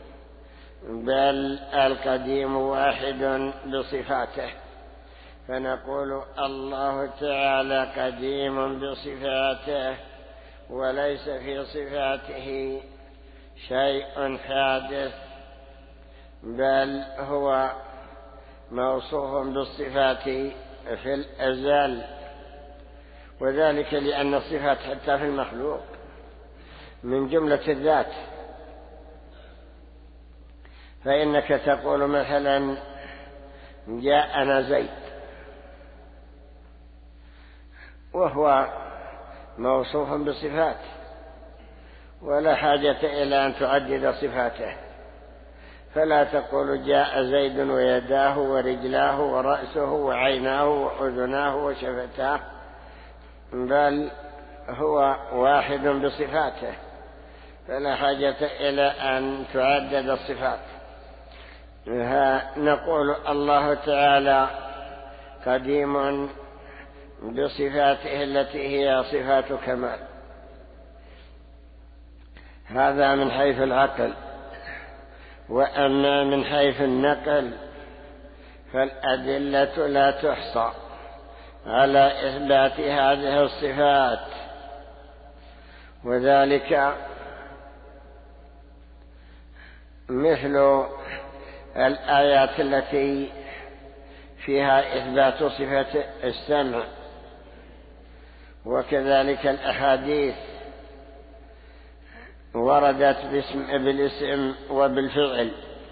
بل القديم واحد بصفاته. فنقول الله تعالى قديم بصفاته، وليس في صفاته شيء حادث، بل هو موصوف بالصفات في الأزل. وذلك لأن الصفات حتى في المخلوق من جملة الذات. فإنك تقول مثلا جاءنا زيد، وهو موصوف بصفات، ولا حاجة إلى أن تعدد صفاته. فلا تقول جاء زيد ويداه ورجلاه ورأسه وعيناه وأذناه وشفتاه، بل هو واحد بصفاته، فلا حاجة إلى أن تعدد الصفات. نقول الله تعالى قديم بصفاته التي هي صفات كمال. هذا من حيث العقل. وأما من حيث النقل فالأدلة لا تحصى على إثبات هذه الصفات، وذلك مثل الآيات التي فيها إثبات صفة السمع، وكذلك الأحاديث وردت باسم بالاسم وبالفعل.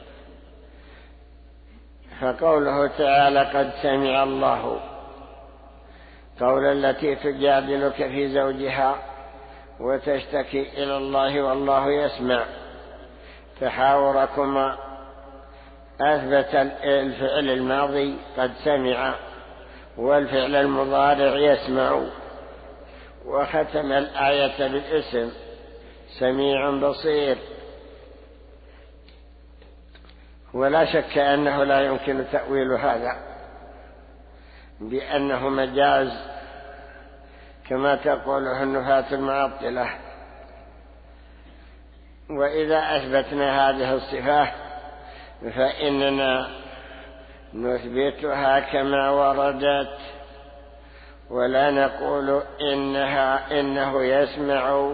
فقوله تعالى قد سمع الله قول التي تجادلك في زوجها وتشتكي إلى الله والله يسمع، تحاوركما أثبت الفعل الماضي قد سمع والفعل المضارع يسمع، وختم الآية بالاسم سميع بصير. ولا شك أنه لا يمكن تأويل هذا، بأنه مجاز كما تقوله النفاة المعطلة. وإذا أثبتنا هذه الصفة فإننا نثبتها كما وردت، ولا نقول إنها إنه يسمع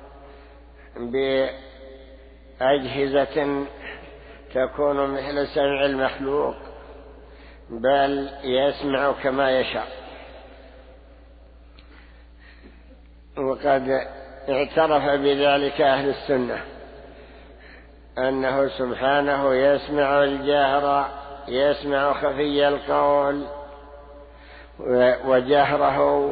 بأجهزة تكون مثل سمع المخلوق، بل يسمع كما يشاء. وقد اعترف بذلك أهل السنة أنه سبحانه يسمع الجهر، يسمع خفي القول وجهره،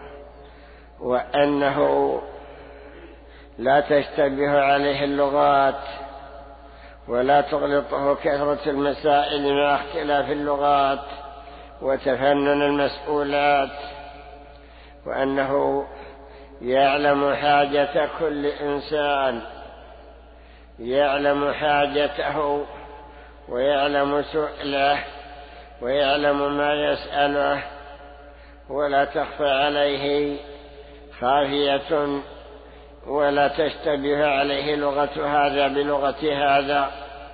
وأنه لا تشتبه عليه اللغات ولا تغلطه كثرة المسائل مع اختلاف اللغات وتفنن المسؤولات، وأنه يعلم حاجة كل إنسان، يعلم حاجته ويعلم سؤله ويعلم ما يسأله، ولا تخفى عليه خافية ولا تشتبه عليه لغة هذا بلغة هذا.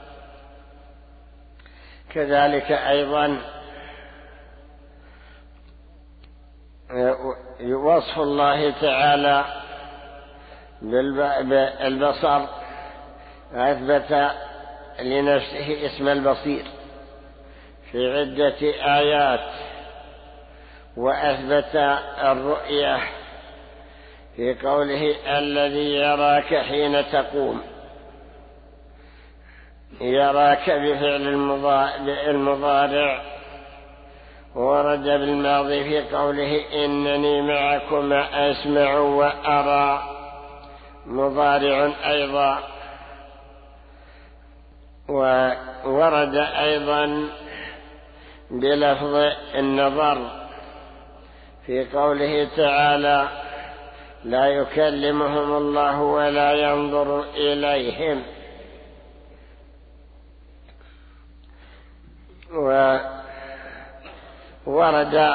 كذلك أيضا وصف الله تعالى بالبصر، أثبت لنفسه اسم البصير في عدة آيات، وأثبت الرؤية في قوله الذي يراك حين تقوم، يراك بفعل المضارع، ورد بالماضي في قوله إنني معكم أسمع وأرى مضارع أيضا. وورد أيضا بلفظ النظر في قوله تعالى لا يكلمهم الله ولا ينظر إليهم. وورد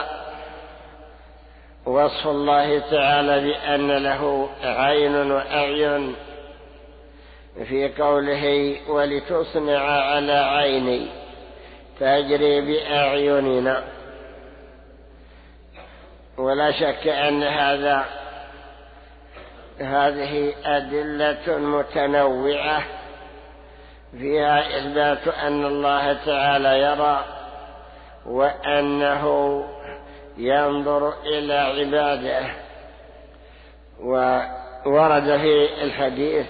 وصف الله تعالى بأن له عين وأعين في قوله ولتصنع على عيني تجري بأعيننا. ولا شك أن هذا هذه أدلة متنوعة فيها إثبات أن الله تعالى يرى وأنه ينظر إلى عباده. وورد في الحديث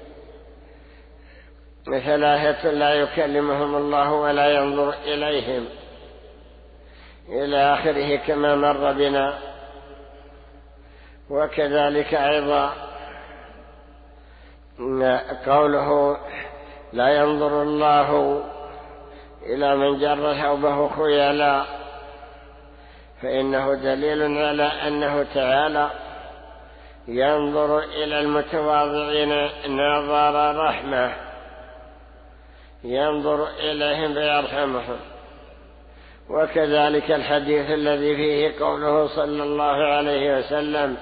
ثلاثة لا يكلمهم الله ولا ينظر إليهم إلى آخره كما مر بنا. وكذلك أيضا قوله لا ينظر الله إلى من جر ثوبه خيلا، فإنه دليل على أنه تعالى ينظر إلى المتواضعين نظر رحمة، ينظر إليهم فيرحمهم. وكذلك الحديث الذي فيه قوله صلى الله عليه وسلم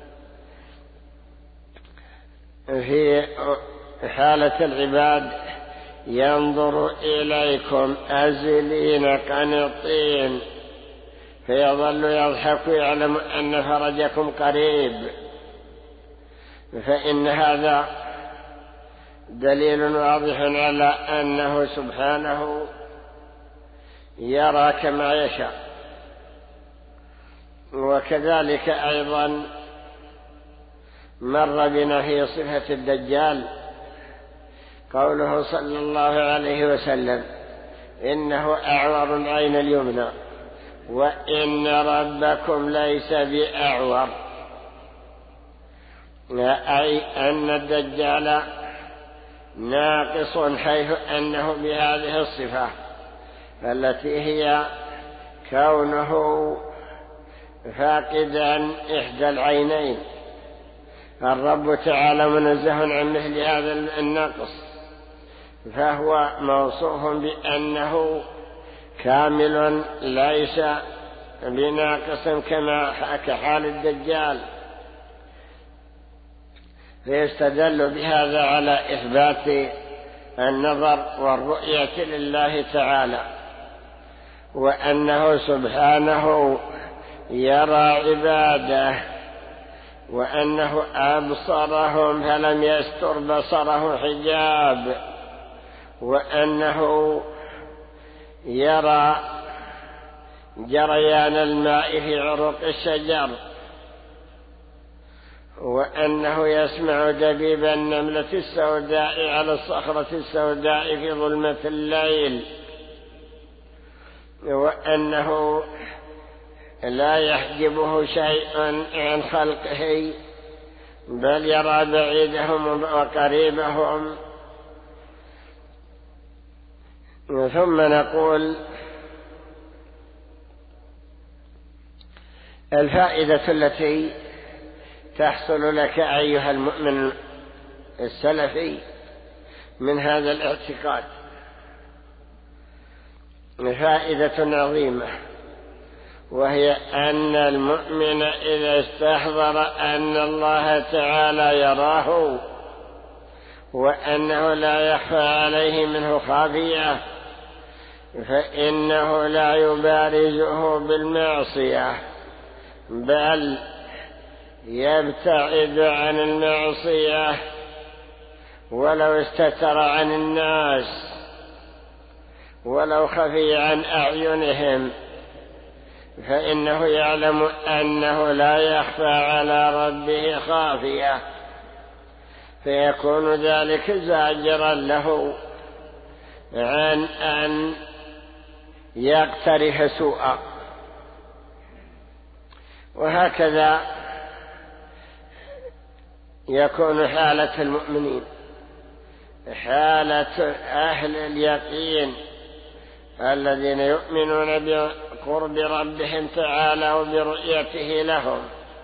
في حالة العباد ينظر إليكم أزلين قنطين فيظل يضحك يعلم أن فرجكم قريب. فإن هذا دليل واضح على أنه سبحانه يرى كما يشاء. وكذلك أيضا مر بنا في صفة الدجال قوله صلى الله عليه وسلم إنه أعور العين اليمنى وإن ربكم ليس بأعور، أي أن الدجال ناقص حيث أنه بهذه الصفة التي هي كونه فاقدا إحدى العينين. الرب تعالى منزه عن مثل هذا النقص، فهو موصوف بأنه كامل ليس بناقص كما كحال الدجال، فيستدل بهذا على إثبات النظر والرؤية لله تعالى، وأنه سبحانه يرى عباده، وأنه أبصرهم فلم يستر بصره حجاب، وأنه يرى جريان الماء في عروق الشجر، وأنه يسمع دبيب النملة السوداء على الصخرة السوداء في ظلمة الليل، وأنه لا يحجبه شيء عن خلقه، بل يرى بعيدهم وقريبهم. ثم نقول الفائدة التي تحصل لك أيها المؤمن السلفي من هذا الاعتقاد فائدة عظيمة، وهي أن المؤمن إذا استحضر أن الله تعالى يراه وأنه لا يخفى عليه منه خافية، فإنه لا يبارزه بالمعصية، بل يبتعد عن المعصية ولو استتر عن الناس، ولو خفي عن أعينهم، فإنه يعلم أنه لا يخفى على ربه خافية، فيكون ذلك زاجرا له عن أن يقترف سوءا. وهكذا يكون حالة المؤمنين، حالة أهل اليقين الذين يؤمنون بقرب ربهم تعالى وبرؤيته لهم.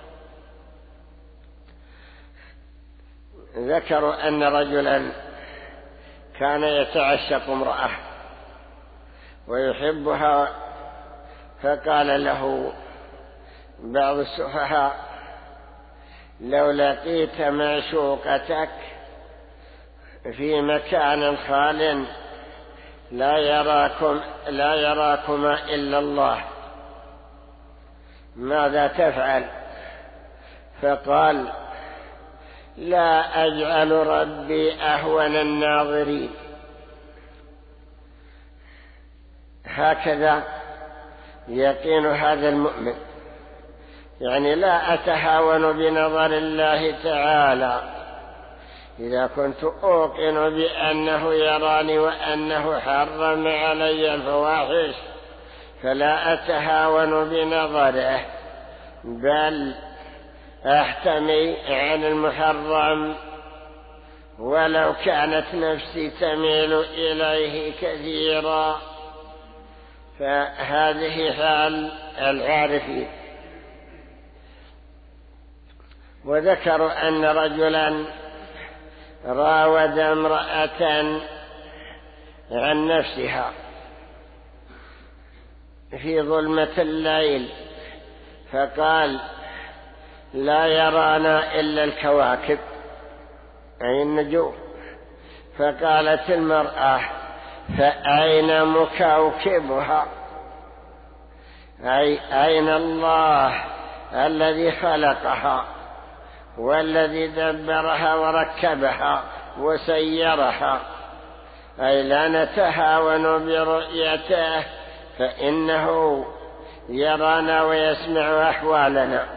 ذكروا أن رجلا كان يتعشق امرأة ويحبها، فقال له بعض السفهاء: لو لقيت معشوقتك في مكان خال لا يراكم لا يراكما إلا الله ماذا تفعل؟ فقال: لا أجعل ربي أهون الناظرين. هكذا يقين هذا المؤمن، يعني لا أتهاون بنظر الله تعالى. إذا كنت أوقن بأنه يراني وأنه حرم علي الفواحش فلا أتهاون بنظره، بل أحتمي عن المحرم ولو كانت نفسي تميل إليه كثيرا. فهذه حال العارفين. وذكروا أن رجلا راود امرأة عن نفسها في ظلمة الليل، فقال: لا يرانا إلا الكواكب أي النجوم. فقالت المرأة: فأين مكوكبها؟ أي أين الله الذي خلقها والذي دبرها وركبها وسيرها؟ أي لا نتهاون برؤيته، فإنه يرانا ويسمع أحوالنا.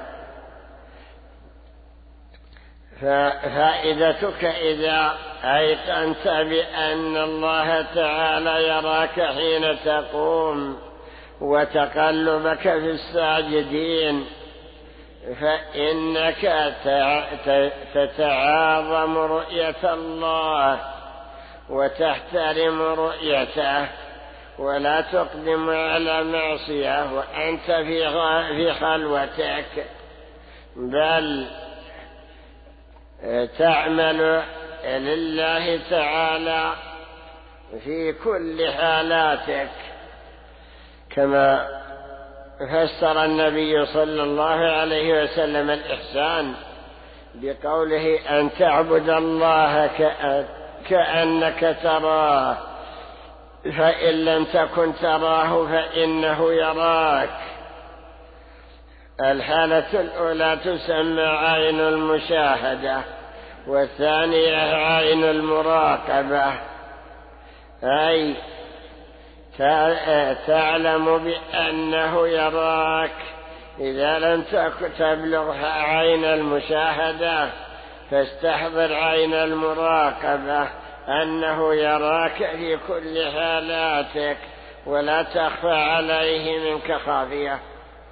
ففائدتك إذا أيقنت بأن الله تعالى يراك حين تقوم وتقلبك في الساجدين، فإنك تتعاظم رؤية الله وتحترم رؤيته، ولا تقدم على معصية وأنت في خلوتك، بل تعمل لله تعالى في كل حالاتك، كما فسر النبي صلى الله عليه وسلم الإحسان بقوله أن تعبد الله كأنك تراه فإن لم تكن تراه فإنه يراك. الحالة الأولى تسمى عين المشاهدة، والثانية عين المراقبة، أي تعلم بأنه يراك. إذا لم تبلغ عين المشاهدة فاستحضر عين المراقبة، أنه يراك في كل حالاتك ولا تخفى عليه منك خافية.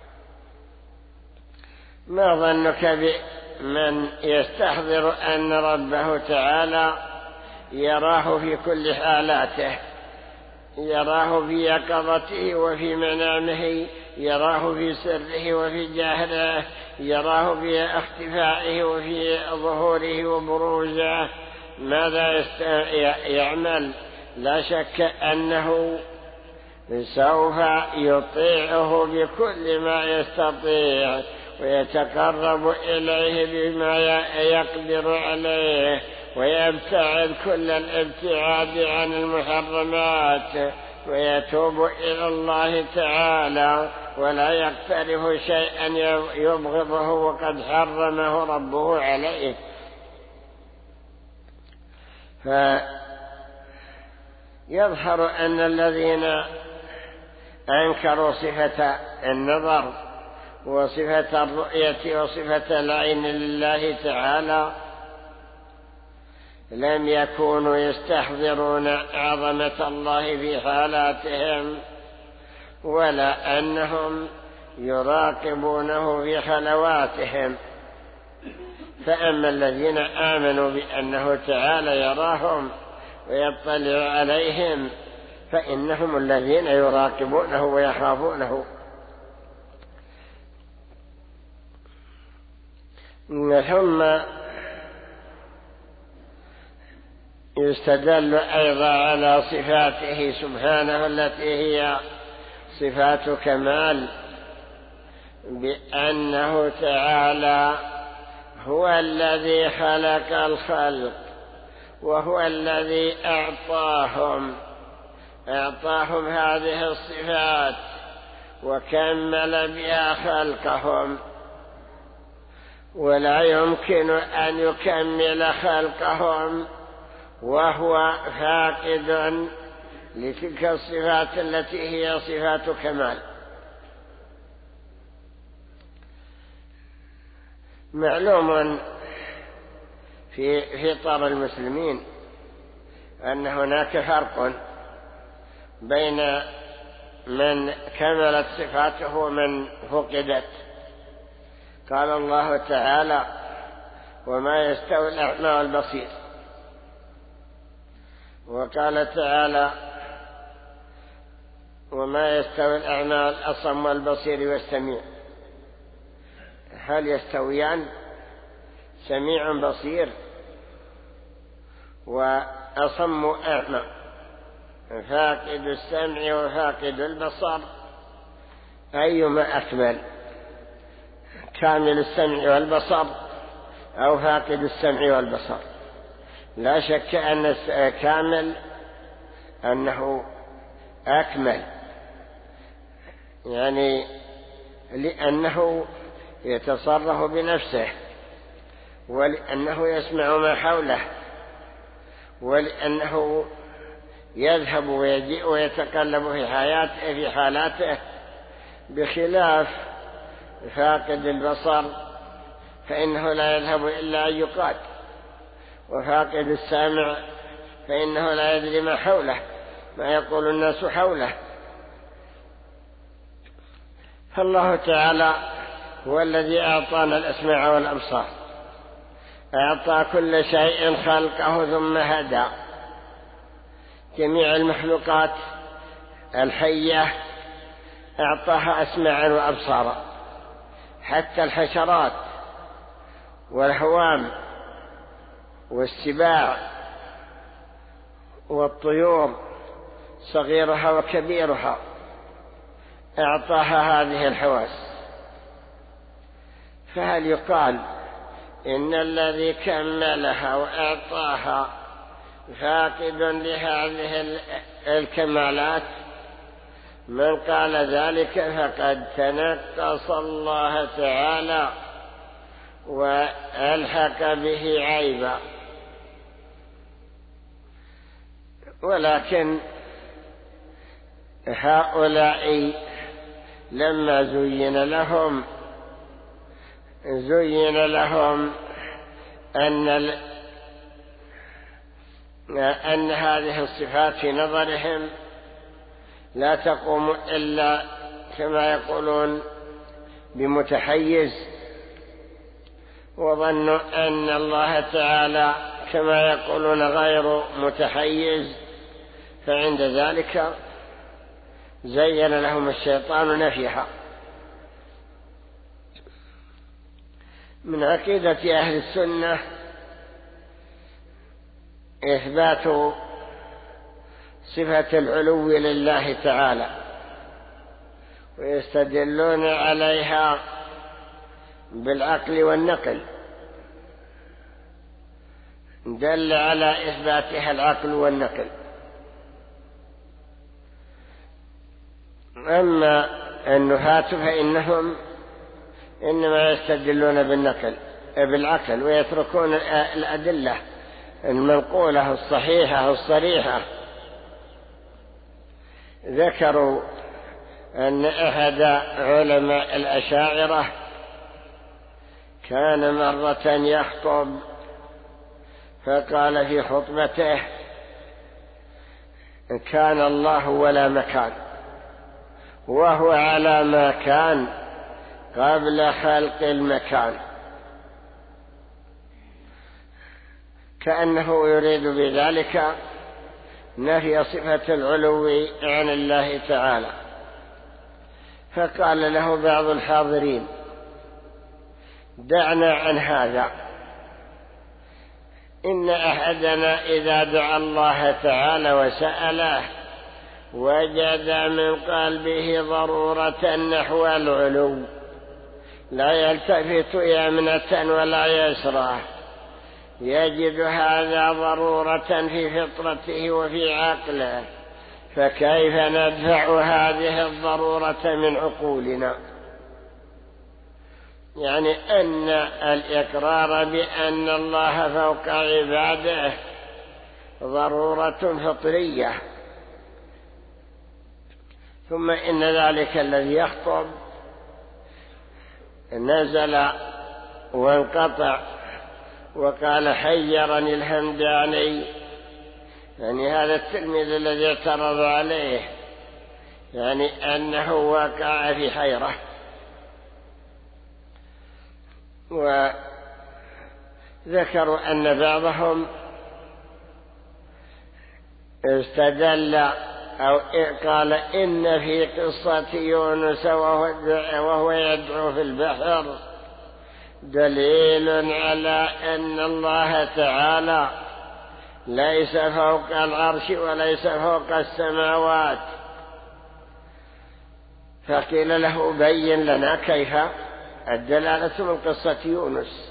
ما ظنك بمن يستحضر أن ربه تعالى يراه في كل حالاته، يراه في يقظته وفي منامه، يراه في سره وفي جهره، يراه في اختفائه وفي ظهوره وبروزه. ماذا يعمل؟ لا شك أنه سوف يطيعه بكل ما يستطيع ويتقرب إليه بما يقدر عليه، ويبتعد كل الابتعاد عن المحرمات، ويتوب إلى الله تعالى ولا يقترف شيئا يبغضه وقد حرمه ربه عليه. فيظهر أن الذين أنكروا صفة النظر وصفة الرؤية وصفة العين لله تعالى لم يكونوا يستحضرون عظمة الله في حالاتهم، ولا أنهم يراقبونه في خلواتهم. فأما الذين آمنوا بأنه تعالى يراهم ويطلع عليهم فإنهم الذين يراقبونه ويخافونه. ثم يستدل أيضا على صفاته سبحانه التي هي صفات كمال بأنه تعالى هو الذي خلق الخلق، وهو الذي أعطاهم أعطاهم هذه الصفات وكمل بها خلقهم، ولا يمكن أن يكمل خلقهم وهو فاقد لتلك الصفات التي هي صفات كمال. معلوم في فطر المسلمين أن هناك فرق بين من كملت صفاته ومن فقدت. قال الله تعالى: وما يستوي الأعمى والبصير. وقال تعالى: وما يستوي الأعمى والأصم والبصير والسميع. هل يستويان؟ سميع بصير وأصم أعمى، فاقد السمع وفاقد البصر، أيما أكمل؟ كامل السمع والبصر أو فاقد السمع والبصر؟ لا شك أن كامل أنه أكمل، يعني لأنه يتصرف بنفسه، ولأنه يسمع ما حوله، ولأنه يذهب ويجيء ويتقلب في حياته في حالاته، بخلاف فاقد البصر فإنه لا يذهب إلا أن يقاد، وفاقد السامع فإنه لا يدري ما حوله، ما يقول الناس حوله. فالله تعالى هو الذي أعطانا الأسماع والأبصار، أعطى كل شيء خلقه ثم هدى. جميع المخلوقات الحية أعطاها أسماعا وأبصارا، حتى الحشرات والهوام والسباع والطيور صغيرها وكبيرها أعطاها هذه الحواس، فهل يقال إن الذي كملها وأعطاها فاقد لهذه الكمالات؟ من قال ذلك فقد تنقص الله تعالى وألحق به عيبا. ولكن هؤلاء لما زين لهم زين لهم أن أن هذه الصفات في نظرهم لا تقوم إلا كما يقولون بمتحيز، وظنوا أن الله تعالى كما يقولون غير متحيز، فعند ذلك زين لهم الشيطان نفيها. من عقيدة أهل السنة إثبات صفة العلو لله تعالى، ويستدلون عليها بالعقل والنقل. دل على إثباتها العقل والنقل. أما النفاة فإنهم إنما يستدلون بالنقل بالعقل، ويتركون الأدلة المنقولة الصحيحة الصريحة. ذكروا أن أحد علماء الأشاعرة كان مرة يخطب، فقال في خطبته: كان الله ولا مكان، وهو على ما كان قبل خلق المكان. كأنه يريد بذلك نفي صفة العلو عن الله تعالى. فقال له بعض الحاضرين: دعنا عن هذا، إن أحدنا إذا دعا الله تعالى وسأله وجد من قلبه ضرورة نحو العلو، لا يلتفت يمنة ولا يسرى، يجد هذا ضرورة في فطرته وفي عقله، فكيف ندفع هذه الضرورة من عقولنا؟ يعني أن الإقرار بأن الله فوق عباده ضرورة فطرية. ثم إن ذلك الذي يخطب نزل وانقطع وقال: حيرني الهمداني، يعني هذا التلميذ الذي اعترض عليه، يعني أنه وقع في حيرة. وذكروا أن بعضهم استدل أو قال: إن في قصة يونس وهو يدعو في البحر دليل على أن الله تعالى ليس فوق العرش وليس فوق السماوات. فقيل له: بين لنا كيف الدلالة من قصة يونس.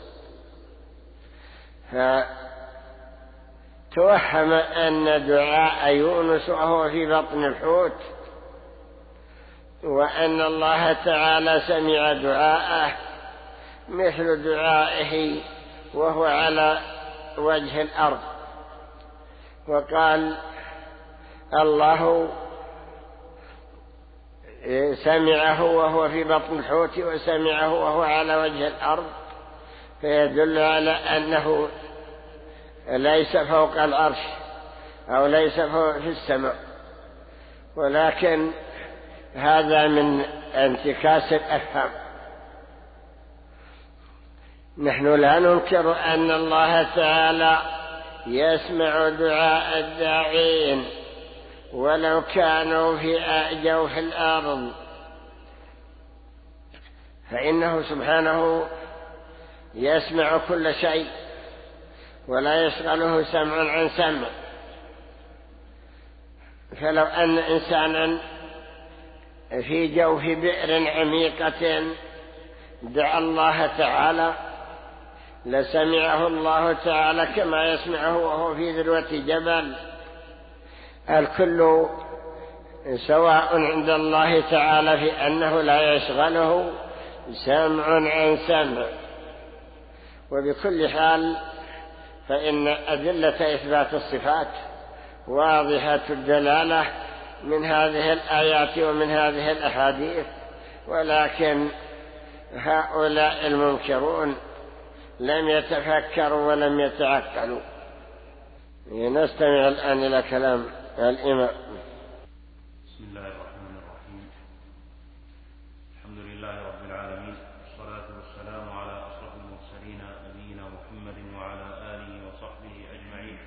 فتوهم أن دعاء يونس وهو في بطن الحوت، وأن الله تعالى سمع دعاءه مثل دعائه وهو على وجه الأرض. وقال: الله سمعه وهو في بطن الحوت وسمعه وهو على وجه الأرض، فيدل على أنه ليس فوق العرش أو ليس فوق في السماء. ولكن هذا من انتكاس الأفهام. نحن لا ننكر أن الله تعالى يسمع دعاء الداعين ولو كانوا في جوف الأرض، فإنه سبحانه يسمع كل شيء ولا يشغله سمع عن سمع. فلو أن إنسانا في جوف بئر عميقة دعا الله تعالى لسمعه الله تعالى كما يسمعه وهو في ذروة جبل. الكل سواء عند الله تعالى في أنه لا يشغله سمع عن سمع. وبكل حال فإن أدلة إثبات الصفات واضحة الدلالة من هذه الآيات ومن هذه الأحاديث، ولكن هؤلاء المنكرون لم يتفكروا ولم يتعقلوا. نستمع الآن إلى كلام الإمام. بسم الله الرحمن الرحيم. الحمد لله رب العالمين، والصلاة والسلام على أشرف المرسلين نبينا محمد وعلى آله وصحبه أجمعين.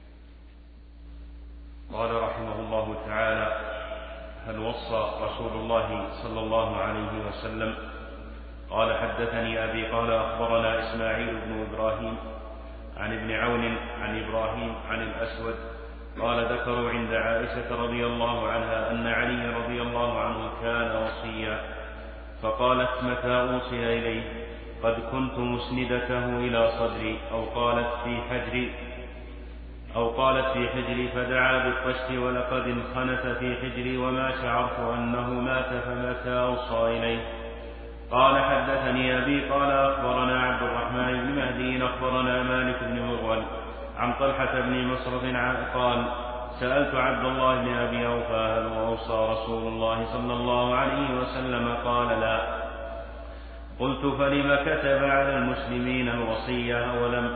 قال رحمه الله تعالى: هل وصى رسول الله صلى الله عليه وسلم؟ قال: حدثني أبي قال أخبرنا إسماعيل بن إبراهيم عن ابن عون عن إبراهيم عن الأسود قال: ذكروا عند عائشة رضي الله عنها أن علي رضي الله عنه كان وصيا، فقالت: متى أوصي إليه؟ قد كنت مسندته إلى صدري، أو قالت في حجري أو قالت في حجري فدعا بالطشت، ولقد انخنت في حجري وما شعرت أنه مات، فمتى أوصى إليه؟ قال: حدثني أبي قال أخبرنا عبد الرحمن بن مهدي أخبرنا مالك بن مغول عن طلحة بن مصرف قال: سألت عبد الله بن أبي أوفى: هل أوصى رسول الله صلى الله عليه وسلم؟ قال: لا. قلت: فلم كتب على المسلمين الوصية ولم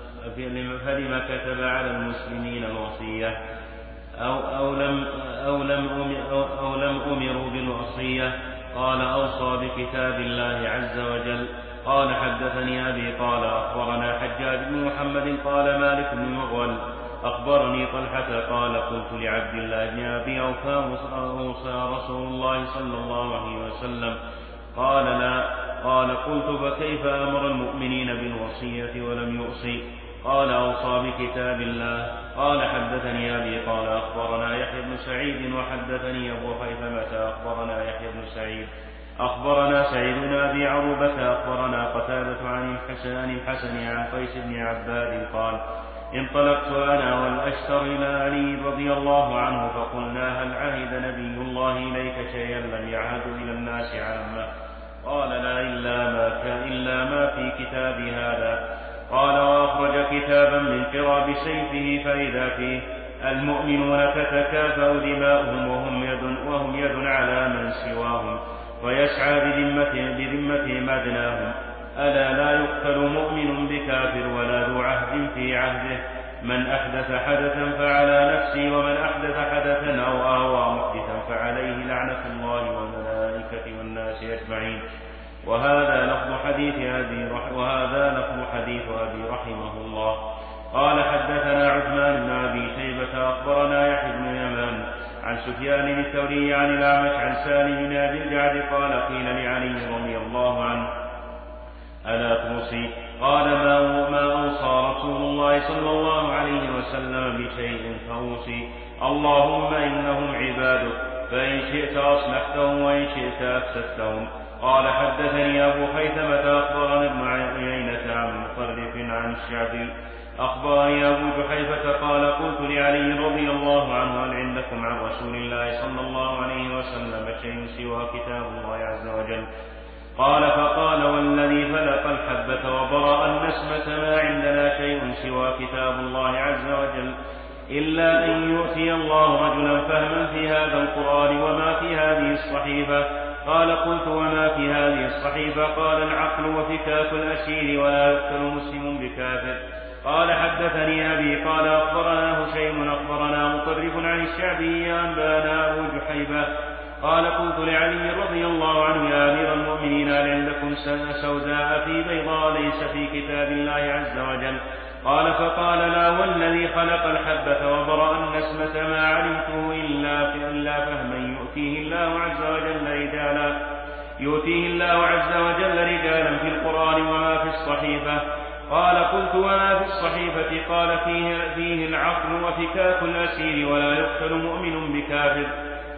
فلم كتب على المسلمين الوصية أو, أو, لم أو, لم أو, أو لم أمروا بالوصية؟ قال: أوصى بكتاب الله عز وجل. قال: حدثني أبي قال أخبرنا حجاج بن محمد قال مالك بن مغول أخبرني طلحة قال: قلت لعبد الله بن أبي أوفى: أوصى رسول الله صلى الله عليه وسلم؟ قال: لا. قال: قلت: فكيف أمر المؤمنين بالوصية ولم يوصي؟ قال: أوصى بكتاب الله. قال: حدثني أبي قال أخبرنا يحيى بن سعيد وحدثني أبو خيثمة أخبرنا يحيى بن سعيد أخبرنا سعيد بن أبي عروبة أخبرنا قتادة عن الحسن الحسن عن قيس بن عباد قال: انطلقت أنا والأشتر إلى علي رضي الله عنه فقلنا: هل عهد نبي الله إليك شيئا لم يعهد إلى الناس عامة؟ قال: لا، إلا ما, إلا ما في كتاب هذا. قال: وأخرج كتابا من قراب سيفه فإذا فيه: المؤمنون تتكافأ دماؤهم وهم يد, وهم يد على من سواهم، ويسعى بذمتهم, بذمتهم أدناهم. ألا لا يقتل مؤمن بكافر ولا ذو عهد في عهده. من أحدث حدثا فعلى نفسه، ومن أحدث حدثا أو آوى محدثا فعليه لعنة الله والملائكة والناس أجمعين. وهذا لفظ حديث أبي وهذا لفظ حديث أبي رحمه الله. قال: حدثنا عثمان بن أبي شيبة أخبرنا يحيى بن يمان عن سفيان الثوري عن الأعمش عن سالم بن أبي الجعد قال: قيل لعلي رضي الله عنه: ألا توصي؟ قال: ما, ما أوصى رسول الله صلى الله عليه وسلم بشيء فأوصي. اللهم إنهم عبادك، فإن شئت أصلحتهم وإن شئت أفسدتهم. قال: حدثني أبو خيثمة أخبرنا ابن عيينة عن مطرف عن الشعبي أخبرني أبو جحيفة قال: قلت لعلي رضي الله عنه: هل عندكم عن رسول الله صلى الله عليه وسلم شيء سوى كتاب الله عز وجل؟ قال: فقال: والذي فلق الحبة وبرأ النسمة ما عندنا شيء سوى كتاب الله عز وجل، إلا أن يؤتي الله رجلا فهما في هذا القرآن وما في هذه الصحيفة. قال: قلت: وما في هذه الصحيفة؟ قال: العقل وفكاك الأسير، ولا يقتل مسلم بكافر. قال: حدثني أبي قال أخبرنا هشيم أخبرنا مطرف عن الشعبي أنبانا أبو جحيفة قال: قلت لعلي رضي الله عنه: يا أمير المؤمنين، هل عندكم سوداء في بيضاء ليس في كتاب الله عز وجل؟ قال: فقال: لا، والذي خلق الحبة وبرأ النسمة ما علمته إلا, إلا فهما يؤتيه الله عز وجل رجالا يؤتيه الله عز وجل رجالا في القرآن وما في الصحيفة. قال: قلت: وما في الصحيفة؟ قال: فيه, فيه العقل وفكاك الأسير، ولا يقتل مؤمن بكافر.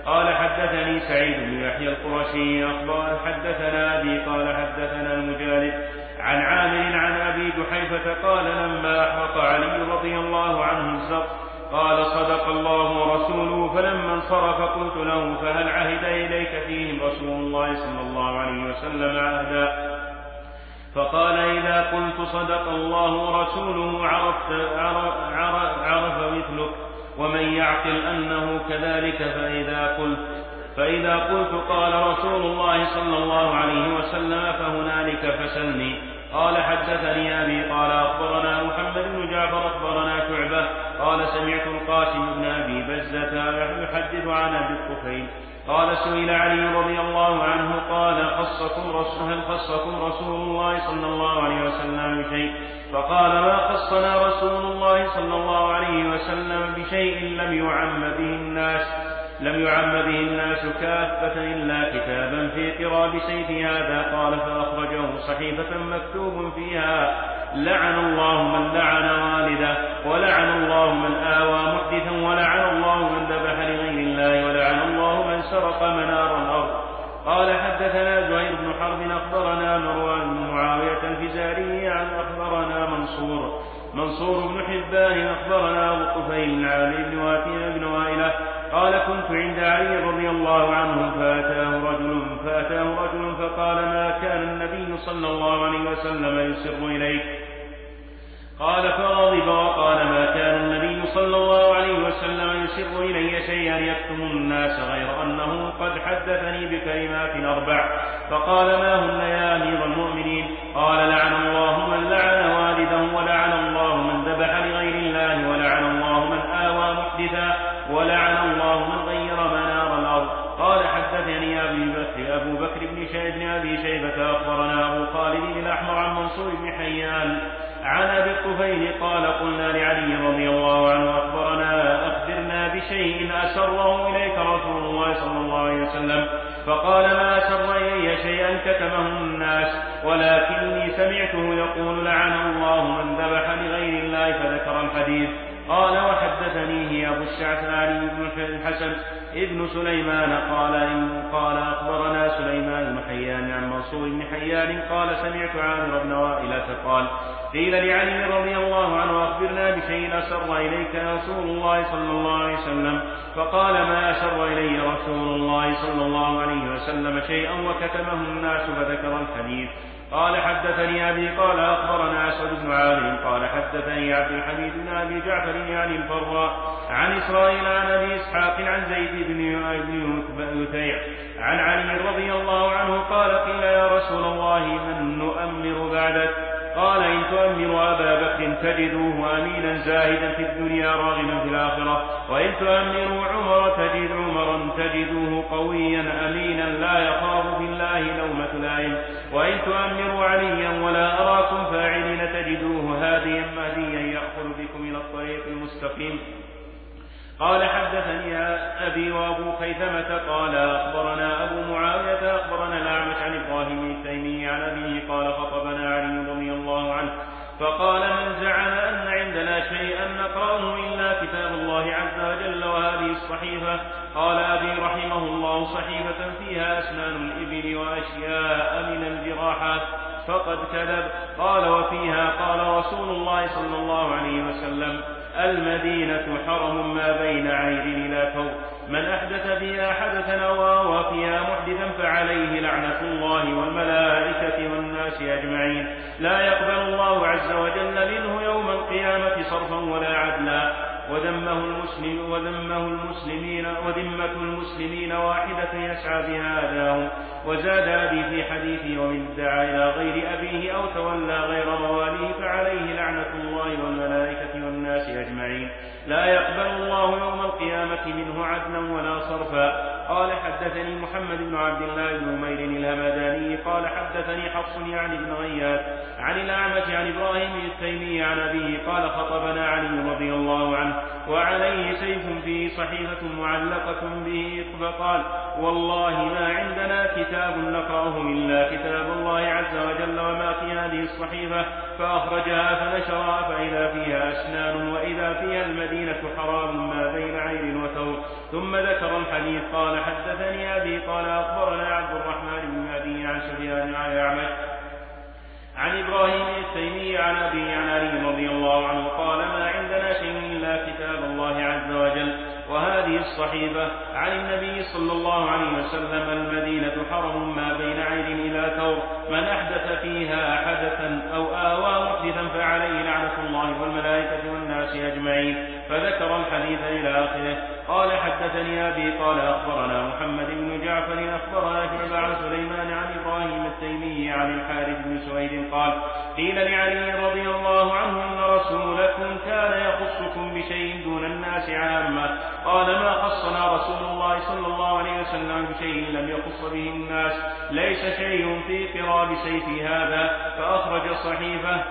قال حدثني سعيد بن يحيى القرشي أخبر حدثنا أبي قال حدثنا المجالد عن عامر عن أبي جحيفة قال لما أحرق علي رضي الله عنه الزق قال صدق الله ورسوله، فلما انصرف قلت له فهل عهد إليك فيهم رسول الله صلى الله عليه وسلم عهدا؟ فقال إذا قلت صدق الله ورسوله عرفت عرف, عرف مثلك، ومن يعقل أنه كذلك فإذا قلت فإذا قلت قال رسول الله صلى الله عليه وسلم فهنالك فسلني. قال حدثني أبي قال أخبرنا محمد بن جعفر أخبرنا شعبة قال سمعت القاسم بن أبي بزة يحدث عن أبي الطفيل قال سئل علي رضي الله عنه قال خصكم رسول هل خصكم رسول الله صلى الله عليه وسلم بشيء؟ فقال ما خصنا رسول الله صلى الله عليه وسلم بشيء لم يعم به الناس لم يعم به الناس كافة إلا كتابا في قراب سيف هذا. قال فأخرجه صحيفة مكتوب فيها لعن الله من لعن والده، ولعن الله من آوى محدثا، ولعن الله من ذبح لغير الله، ولعن الله من سرق منار الأرض. قال حدثنا زهير بن حرب أخبرنا مروان بن معاوية الفزاري عن أخبرنا منصور منصور بن حبان أخبرنا أبو الطفيل عن ابن واتين بن وائلة قال كنت عند علي رضي الله عنه فأتاه رجل فأتاه رجل فقال ما كان النبي صلى الله عليه وسلم يسر إليك؟ قال فغضب وقال ما كان النبي صلى الله عليه وسلم يسر إلي شيئا يكتم الناس غير أنه قد حدثني بكلمات أربع. فقال ما هن يا أمير المؤمنين؟ قال لعن الله من لعن والده، ولعن الله من ذبح لغير الله، ولعن الله من آوى محدثا، ولعن الله من غير منار الأرض. قال حدثني أبي بكر أبو بكر بن شيبة بن أبي شيبة أخبرنا أبو خالد الأحمر عن منصور بن حيان عن أبي الطفيل قال قلنا لعلي رضي الله عنه أخبرنا أخبرنا بشيء أسره إليك رسول الله صلى الله عليه وسلم. فقال ما أسر إلي شيئا كتمه الناس، ولكني سمعته يقول لعن الله من ذبح لغير الله، فذكر الحديث. قال وحدثنيه أبو الشعثاني بن الحسن ابن سليمان قال إن قال أخبرنا سليمان بن حيان عن منصور بن حيان قال سمعت عامر بن وائلة قال قيل لعلي رضي الله عنه أخبرنا بشيء أسر إليك رسول الله صلى الله عليه وسلم. فقال ما أسر إلي رسول الله صلى الله عليه وسلم شيئا وكتمه الناس، فذكر الحديث. قال حدثني أبي قال أخبرنا أسود بن عامر قال حدثني عبد الحميد بن أبي جعفر يعني الفراء عن إسرائيل عن أبي إسحاق عن زيد بن يثيع عن علي رضي الله عنه قال قيل يا رسول الله من نؤمر بعدك؟ قال إن تؤمر أبا بكر تجدوه أمينا زاهدا في الدنيا راغبا في الآخرة، وإن تؤمروا عمر تجد عمرا تجدوه قويا أمينا لا يخاف في الله لومة لائم، وإن تؤمروا عليا ولا أراكم فاعلين تجدوه هاديا مهديا يأخذ بكم إلى الطريق المستقيم. قال حدثني أبي وأبو خيثمة قال أخبرنا أبو معاوية أخبرنا الأعمش عن إبراهيم التيمي عن أبيه قال خطبنا علي رضي الله عنه فقال من زعم أن عندنا شيئا نقرأه إلا كتاب الله عز وجل وهذه الصحيفة. قال أبي رحمه الله صحيفة فيها أسنان الإبل وأشياء من الجراحات فقد كذب. قال وفيها قال رسول الله صلى الله عليه وسلم المدينة حرم ما بين عير إلى كوم، من أحدث فيها حدثا أو آوى فيها محدثا فعليه لعنة الله والملائكة والناس أجمعين، لا يقبل الله عز وجل منه يوم القيامة صرفا ولا عدلا. وذمه المسلم وذمه المسلمين وذمة المسلمين واحدة يسعى بها أذاهم. وزاد أبي في حديثه ومن ادعى إلى غير أبيه أو تولى غير مواليه فعليه لعنة الله والملائكة والناس أجمعين، لا يقبل الله يوم القيامة منه عدلا ولا صرفا. قال حدثني محمد بن عبد الله بن عمير الهمداني قال حدثني حفص يعني بن غياث عن الأعمش عن إبراهيم التيمي عن أبيه قال خطبنا علي رضي الله عنه وعليه سيف فيه صحيفة معلقة به فقال والله ما عندنا كتاب نقرأه إلا كتاب الله عز وجل وما في هذه الصحيفة فأخرجها فنشرها فإذا فيها أسنان وإذا فيها المدينة حرام ما بين عين وثور. ثم ذكر الحديث. قال حدثني أبي قال أخبرنا عبد الرحمن بن مهدي عن سفيان عن أعمش عن إبراهيم التيمي عن أبي عن علي رضي الله عنه قال ما عندنا شيء إلا كتاب الله عز وجل وهذه الصحيفة عن النبي صلى الله عليه وسلم المدينة حرم ما بين عين إلى ثور من أحدث فيها حدثا أو آوى محدثا فعليه لعنة الله والملائكة والناس أجمعين. فذكر الحديث إلى آخره. قال حدثني أبي قال أخبرنا محمد بن جعفر أخبرنا شعبة عن سليمان عن إبراهيم التيمي عن الحارث بن سويد قال قيل لعلي رضي الله عنه إن رسولكم كان يخصكم بشيء دون الناس عامة. قال ما خصنا رسول الله صلى الله عليه وسلم بشيء لم يخص به الناس ليس شيء في قراب سيف هذا. فأخرج صحيفة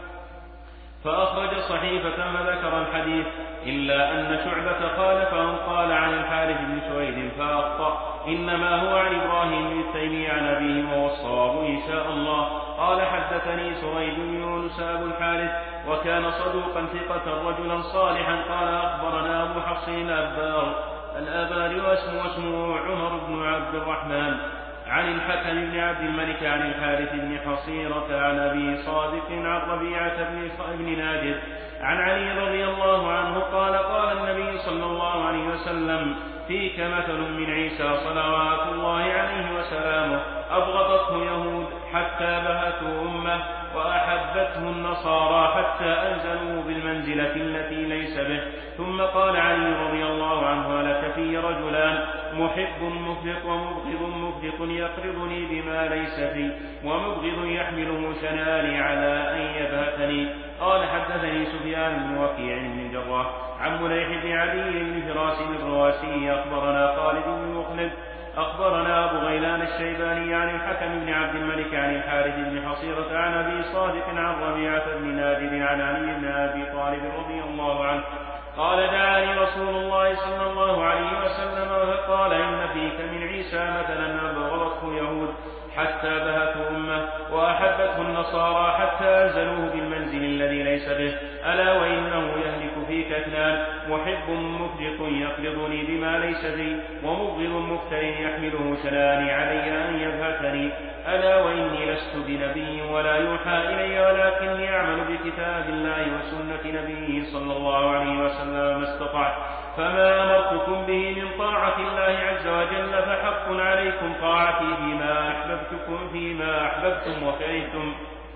فأخرج صحيفة فذكر الحديث إلا أن شعبة خالفهم قال عن الحارث بن سويد فأخطأ إنما هو عن إبراهيم التيمي عن أبيه وهو الصواب إن شاء الله. قال حدثني سريج بن يونس أبو الحارث وكان صدوقا ثقة رجلا صالحا قال أخبرنا أبو حفص الأبار الأبار واسمه اسمه عمر بن عبد الرحمن عن الحكم بن عبد الملك عن الحارث بن حصيرة عن أبي صادق عن ربيعة بن نادر عن علي رضي الله عنه قال قال النبي صلى الله عليه وسلم فيك مثل من عيسى صلوات الله عليه وسلامه أبغضته يهود حتى بهته أمه وأحبته النصارى حتى أنزلوا بالمنزلة التي ليس به. ثم قال علي رضي الله عنه لك في رجلان محب مفرط ومبغض مفرط يقرضني بما ليس في ومبغض يحمله شناني على أن يبهتني. قال حدثني سفيان بن وكيع بن الجراح عن مليح بن علي بن فراس الرواسي أخبرنا خالد بن مخلد أخبرنا أبو غيلان الشيباني عن الحكم بن عبد الملك عن الحارث بن حصيرة عن أبي صادق عن ربيعة بن نادر عن علي بن أبي طالب رضي الله عنه قال دعاني رسول الله صلى الله عليه وسلم فقال إن فيك من عيسى مثلا أبغضته يهود حتى بهته أمه وأحبته النصارى حتى أنزلوه بالمنزل الذي ليس به. ألا وإنه يهلك فيك اثنان محب مفرط يقرضني بما ليس بي ومبغض مفتر يحمله شناني علي أن يبهتني. ألا وإني لست بنبي ولا يوحى إلي ولكني أعمل بكتاب الله وسنة نبيه صلى الله عليه وسلم ما استطعت فما أمرتكم به من طاعة الله عز وجل فحق عليكم طاعتي فيما أحببتكم فيما أحببتم وكرهتم.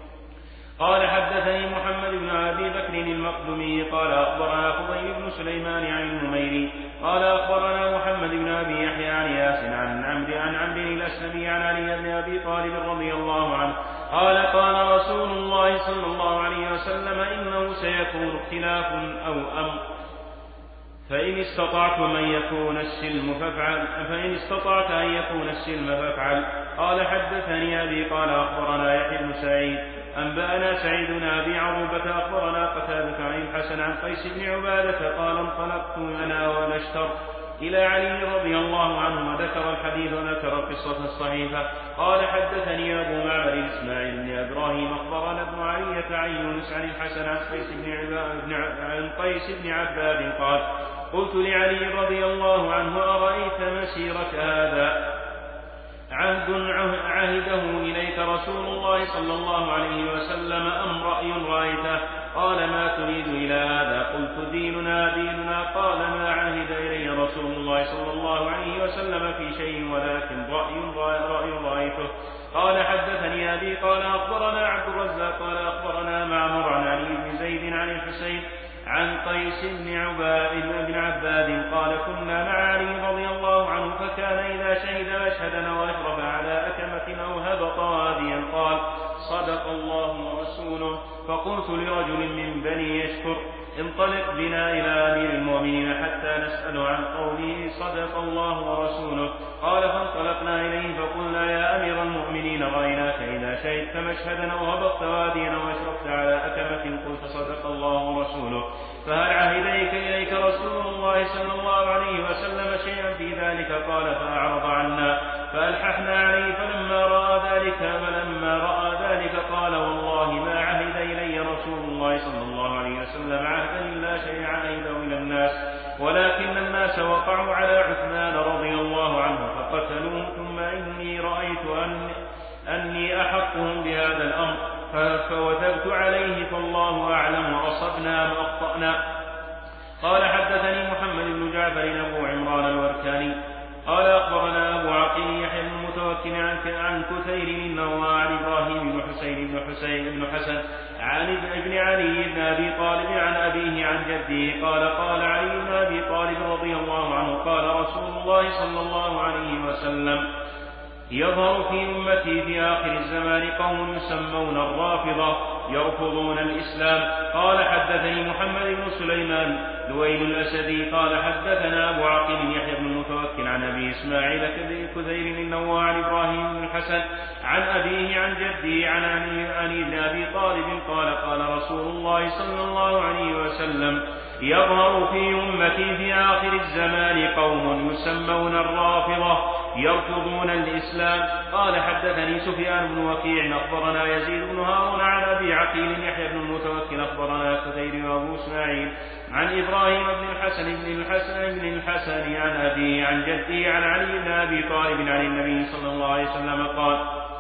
قال حدثني محمد بن أبي بكر المقدمي قال أخبرنا فضيل بن سليمان عن النميري قال أخبرنا محمد بن أبي يحيى عن ياسين عن عمرو عن عمرو الأسلمي عن علي بن أبي طالب رضي الله عنه قال قال رسول الله صلى الله عليه وسلم إنه سيكون اختلاف أو أمر فإن استطعت من يكون السلم فافعل فإن استطعت أن يكون السلم فافعل. قال حدثني أبي قال أخبرنا يحيى بن سعيد أنبأنا سعيد بن أبي عروبة أخبرنا قتادة عن الحسن عن قيس بن عبادة قال انطلقت أنا ونشتر إلى علي رضي الله عنه وذكر الحديث وذكر قصة الصحيفة. قال حدثني أبو معمر إسماعيل بن إبراهيم أخبرنا ابن علية عن يونس عن الحسن عن قيس بن عباد عن قيس بن عباد قال قلت لعلي رضي الله عنه أرأيت مسيرك هذا عهد عهده إليك رسول الله صلى الله عليه وسلم أم رأي رأيته؟ قال ما تريد إلى هذا؟ قلت ديننا ديننا. قال ما عهد إلي رسول الله صلى الله عليه وسلم في شيء ولكن رأي رأي رأيته. قال حدثني أبي قال أخبرنا عبد الرزاق قال أخبرنا معمر عن علي بن زيد عن الحسين عن قيس بن عباد بن عباد قال كنا مع علي رضي الله عنه فكان إذا شهد مشهدا وأشرف على أكمة أو هبط واديا قال صدق الله ورسوله. فقلت لرجل من بني يشكر انطلق بنا إلى أمير المؤمنين حتى نسأل عن قوله صدق الله ورسوله. قال فانطلقنا إليه فقلنا يا أمير المؤمنين رأيناك إذا شهدت مشهدا أو هبطت واديا وأشرفت على أكمة قلت صدق الله ورسوله فهل عهديك إليك رسول الله صلى الله عليه وسلم شيئا في ذلك؟ قال فأعرض عنا فألححنا عليه فلما رأى ذلك فلما رأى ذلك قال والله الناس وقعوا على عثمان رضي الله عنه فقتلوه، ثم إني رأيت أن أني أحقهم بهذا الأمر فوثبت عليه، فالله أعلم وأصبنا ما أخطأنا. قال حدثني محمد بن جعفر أبو عمران الوركاني قال أخبرنا أبو عقيل يحيى بن المتوكل عن كثير النوى عن إبراهيم بن حسين بن حسين بن حسن عن ابن علي بن أبي طالب عن أبيه عن جده قال قال علي بن أبي طالب رضي الله عنه قال رسول الله صلى الله عليه وسلم: يظهر في أمتي في آخر الزمان قوم يسمون الرافضة يرفضون الإسلام. قال حدثني محمد بن سليمان دويل الأسدي قال حدثنا أبو عقيل يحيى بن المتوكل عن أبي إسماعيل كثير النوى عن إبراهيم بن الحسن عن أبيه عن جده عن علي بن أبي طالب قال قال رسول الله صلى الله عليه وسلم: يظهر في أمتي في آخر الزمان قوم يسمون الرافضة يرفضون الإسلام. قال حدثني سفيان بن وكيع أخبرنا يزيد بن هارون عن أبي عقيل يحيى بن المتوكل أخبرنا كثير وأبو إسماعيل عن إبراهيم بن الحسن بن الحسن بن الحسن عن أبيه عن جده عن علي بن أبي طالب عن النبي صلى الله عليه وسلم قال: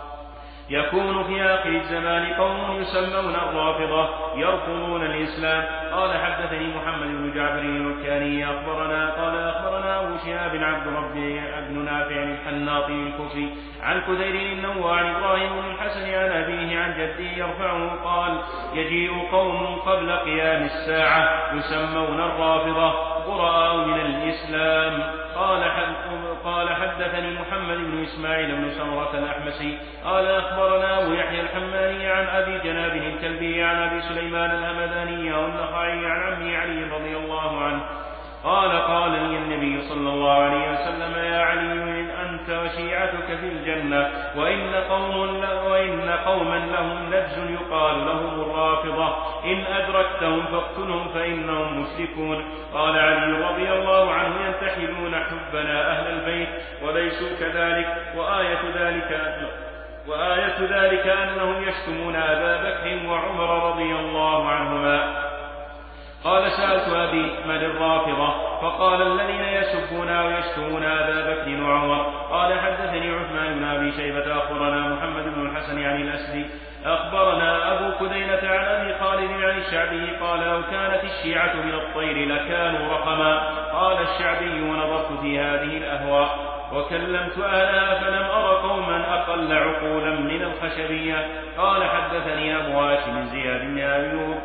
يكون في آخر الزمان قوم يسمون الرافضة يرفضون الإسلام. قال حدثني محمد بن جعفر الوكاني أخبرنا قال أخبرنا أبو شهاب عبد ربي بن نافع الحناطي الكوفي عن كثير النوى عن إبراهيم بن الحسن عن أبيه عن جده يرفعه قال: يجيء قوم قبل قيام الساعة يسمون الرافضة براء من الإسلام. قال قال حدثني محمد بن إسماعيل بن سمرة الأحمسي قال أخبرنا أبو يحيى الحماني عن أبي جناب الكلبي عن أبي سليمان الهمداني والنخعي عن عمه علي رضي الله عنه قال قال لي النبي صلى الله عليه وسلم: يا علي أنت وشيعتك في الجنة، وإن قوم وإن قوما لهم لبس يقال لهم الرافضة، إن أدركتهم فاقتلهم فإنهم مشركون. قال علي رضي الله عنه: ينتحلون حبنا أهل البيت وليسوا كذلك، وآية ذلك وآية ذلك أنهم يشتمون أبا بكر وعمر رضي الله عنهما. قال: سألت أبي: من الرافضة؟ فقال: الذين يسبون ويشتمون أبا بكر وعمر. قال: حدثني عثمان بن أبي شيبة أخبرنا محمد بن الحسن عن الأسدي أخبرنا أبو كدينة عن أبي خالد عن الشعبي قال: لو كانت الشيعة من الطير لكانوا رقما. قال الشعبي: ونظرت في هذه الأهواء وكلمت أهلها فلم أر قوما أقل عقولا من الخشبية. قال: حدثني أبو هاشم زياد بن أيوب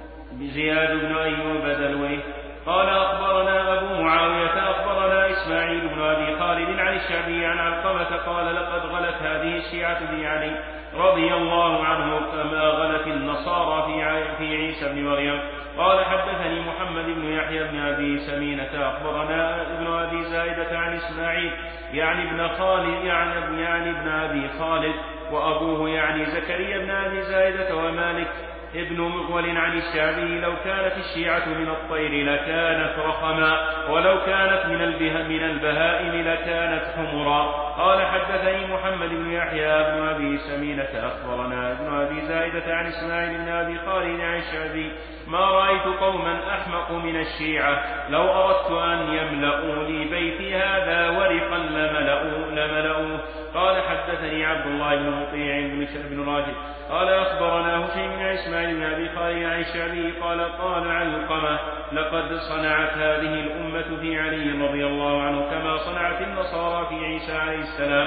زياد بن أيوب دلوي قال أخبرنا أبو معاوية أخبرنا إسماعيل بن أبي خالد عن الشعبي عن علقمة قال: لقد غلت هذه الشيعة في علي رضي الله عنه كما غلت النصارى في عيسى بن مريم. قال: حدثني محمد بن يحيى بن أبي سمينة أخبرنا ابن أبي زائدة عن إسماعيل يعني ابن خالد يعني, يعني ابن أبي خالد وأبوه يعني زكريا بن أبي زائدة ومالك ابن مغول عن الشعبي: لو كانت الشيعة من الطير لكانت رخما، ولو كانت من, البه من البهائم لكانت حمرا. قال: حدثني محمد بن يحيى بن أبي سمينة أخبرنا ابن أبي زائدة عن إسماعيل بن أبي خالد عن الشعبي: ما رأيت قوما أحمق من الشيعة، لو أردت أن يملؤوا لي بيتي هذا ورقا لملؤوه, لملؤوه. قال: حدثني عبد الله بن مطيع بن راشد قال أخبرنا هشيم بن إسماعيل بن أبي خالد عن الشعبي قال: قال علقمة: لقد صنعت هذه الأمة في علي رضي الله عنه كما صنعت النصارى في عيسى عليه السلام.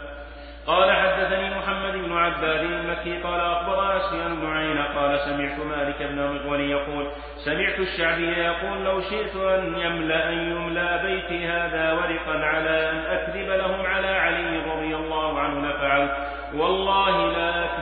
قال: حدثني محمد بن عباد المكي قال أخبرنا سفيان بن عيينة قال: سمعت مالك بن مغول يقول: سمعت الشعبي يقول: لو شئت أن يملأ أن يملأ بيتي هذا ورقا على أن أكذب لهم على علي رضي الله عنه لفعلت، والله لا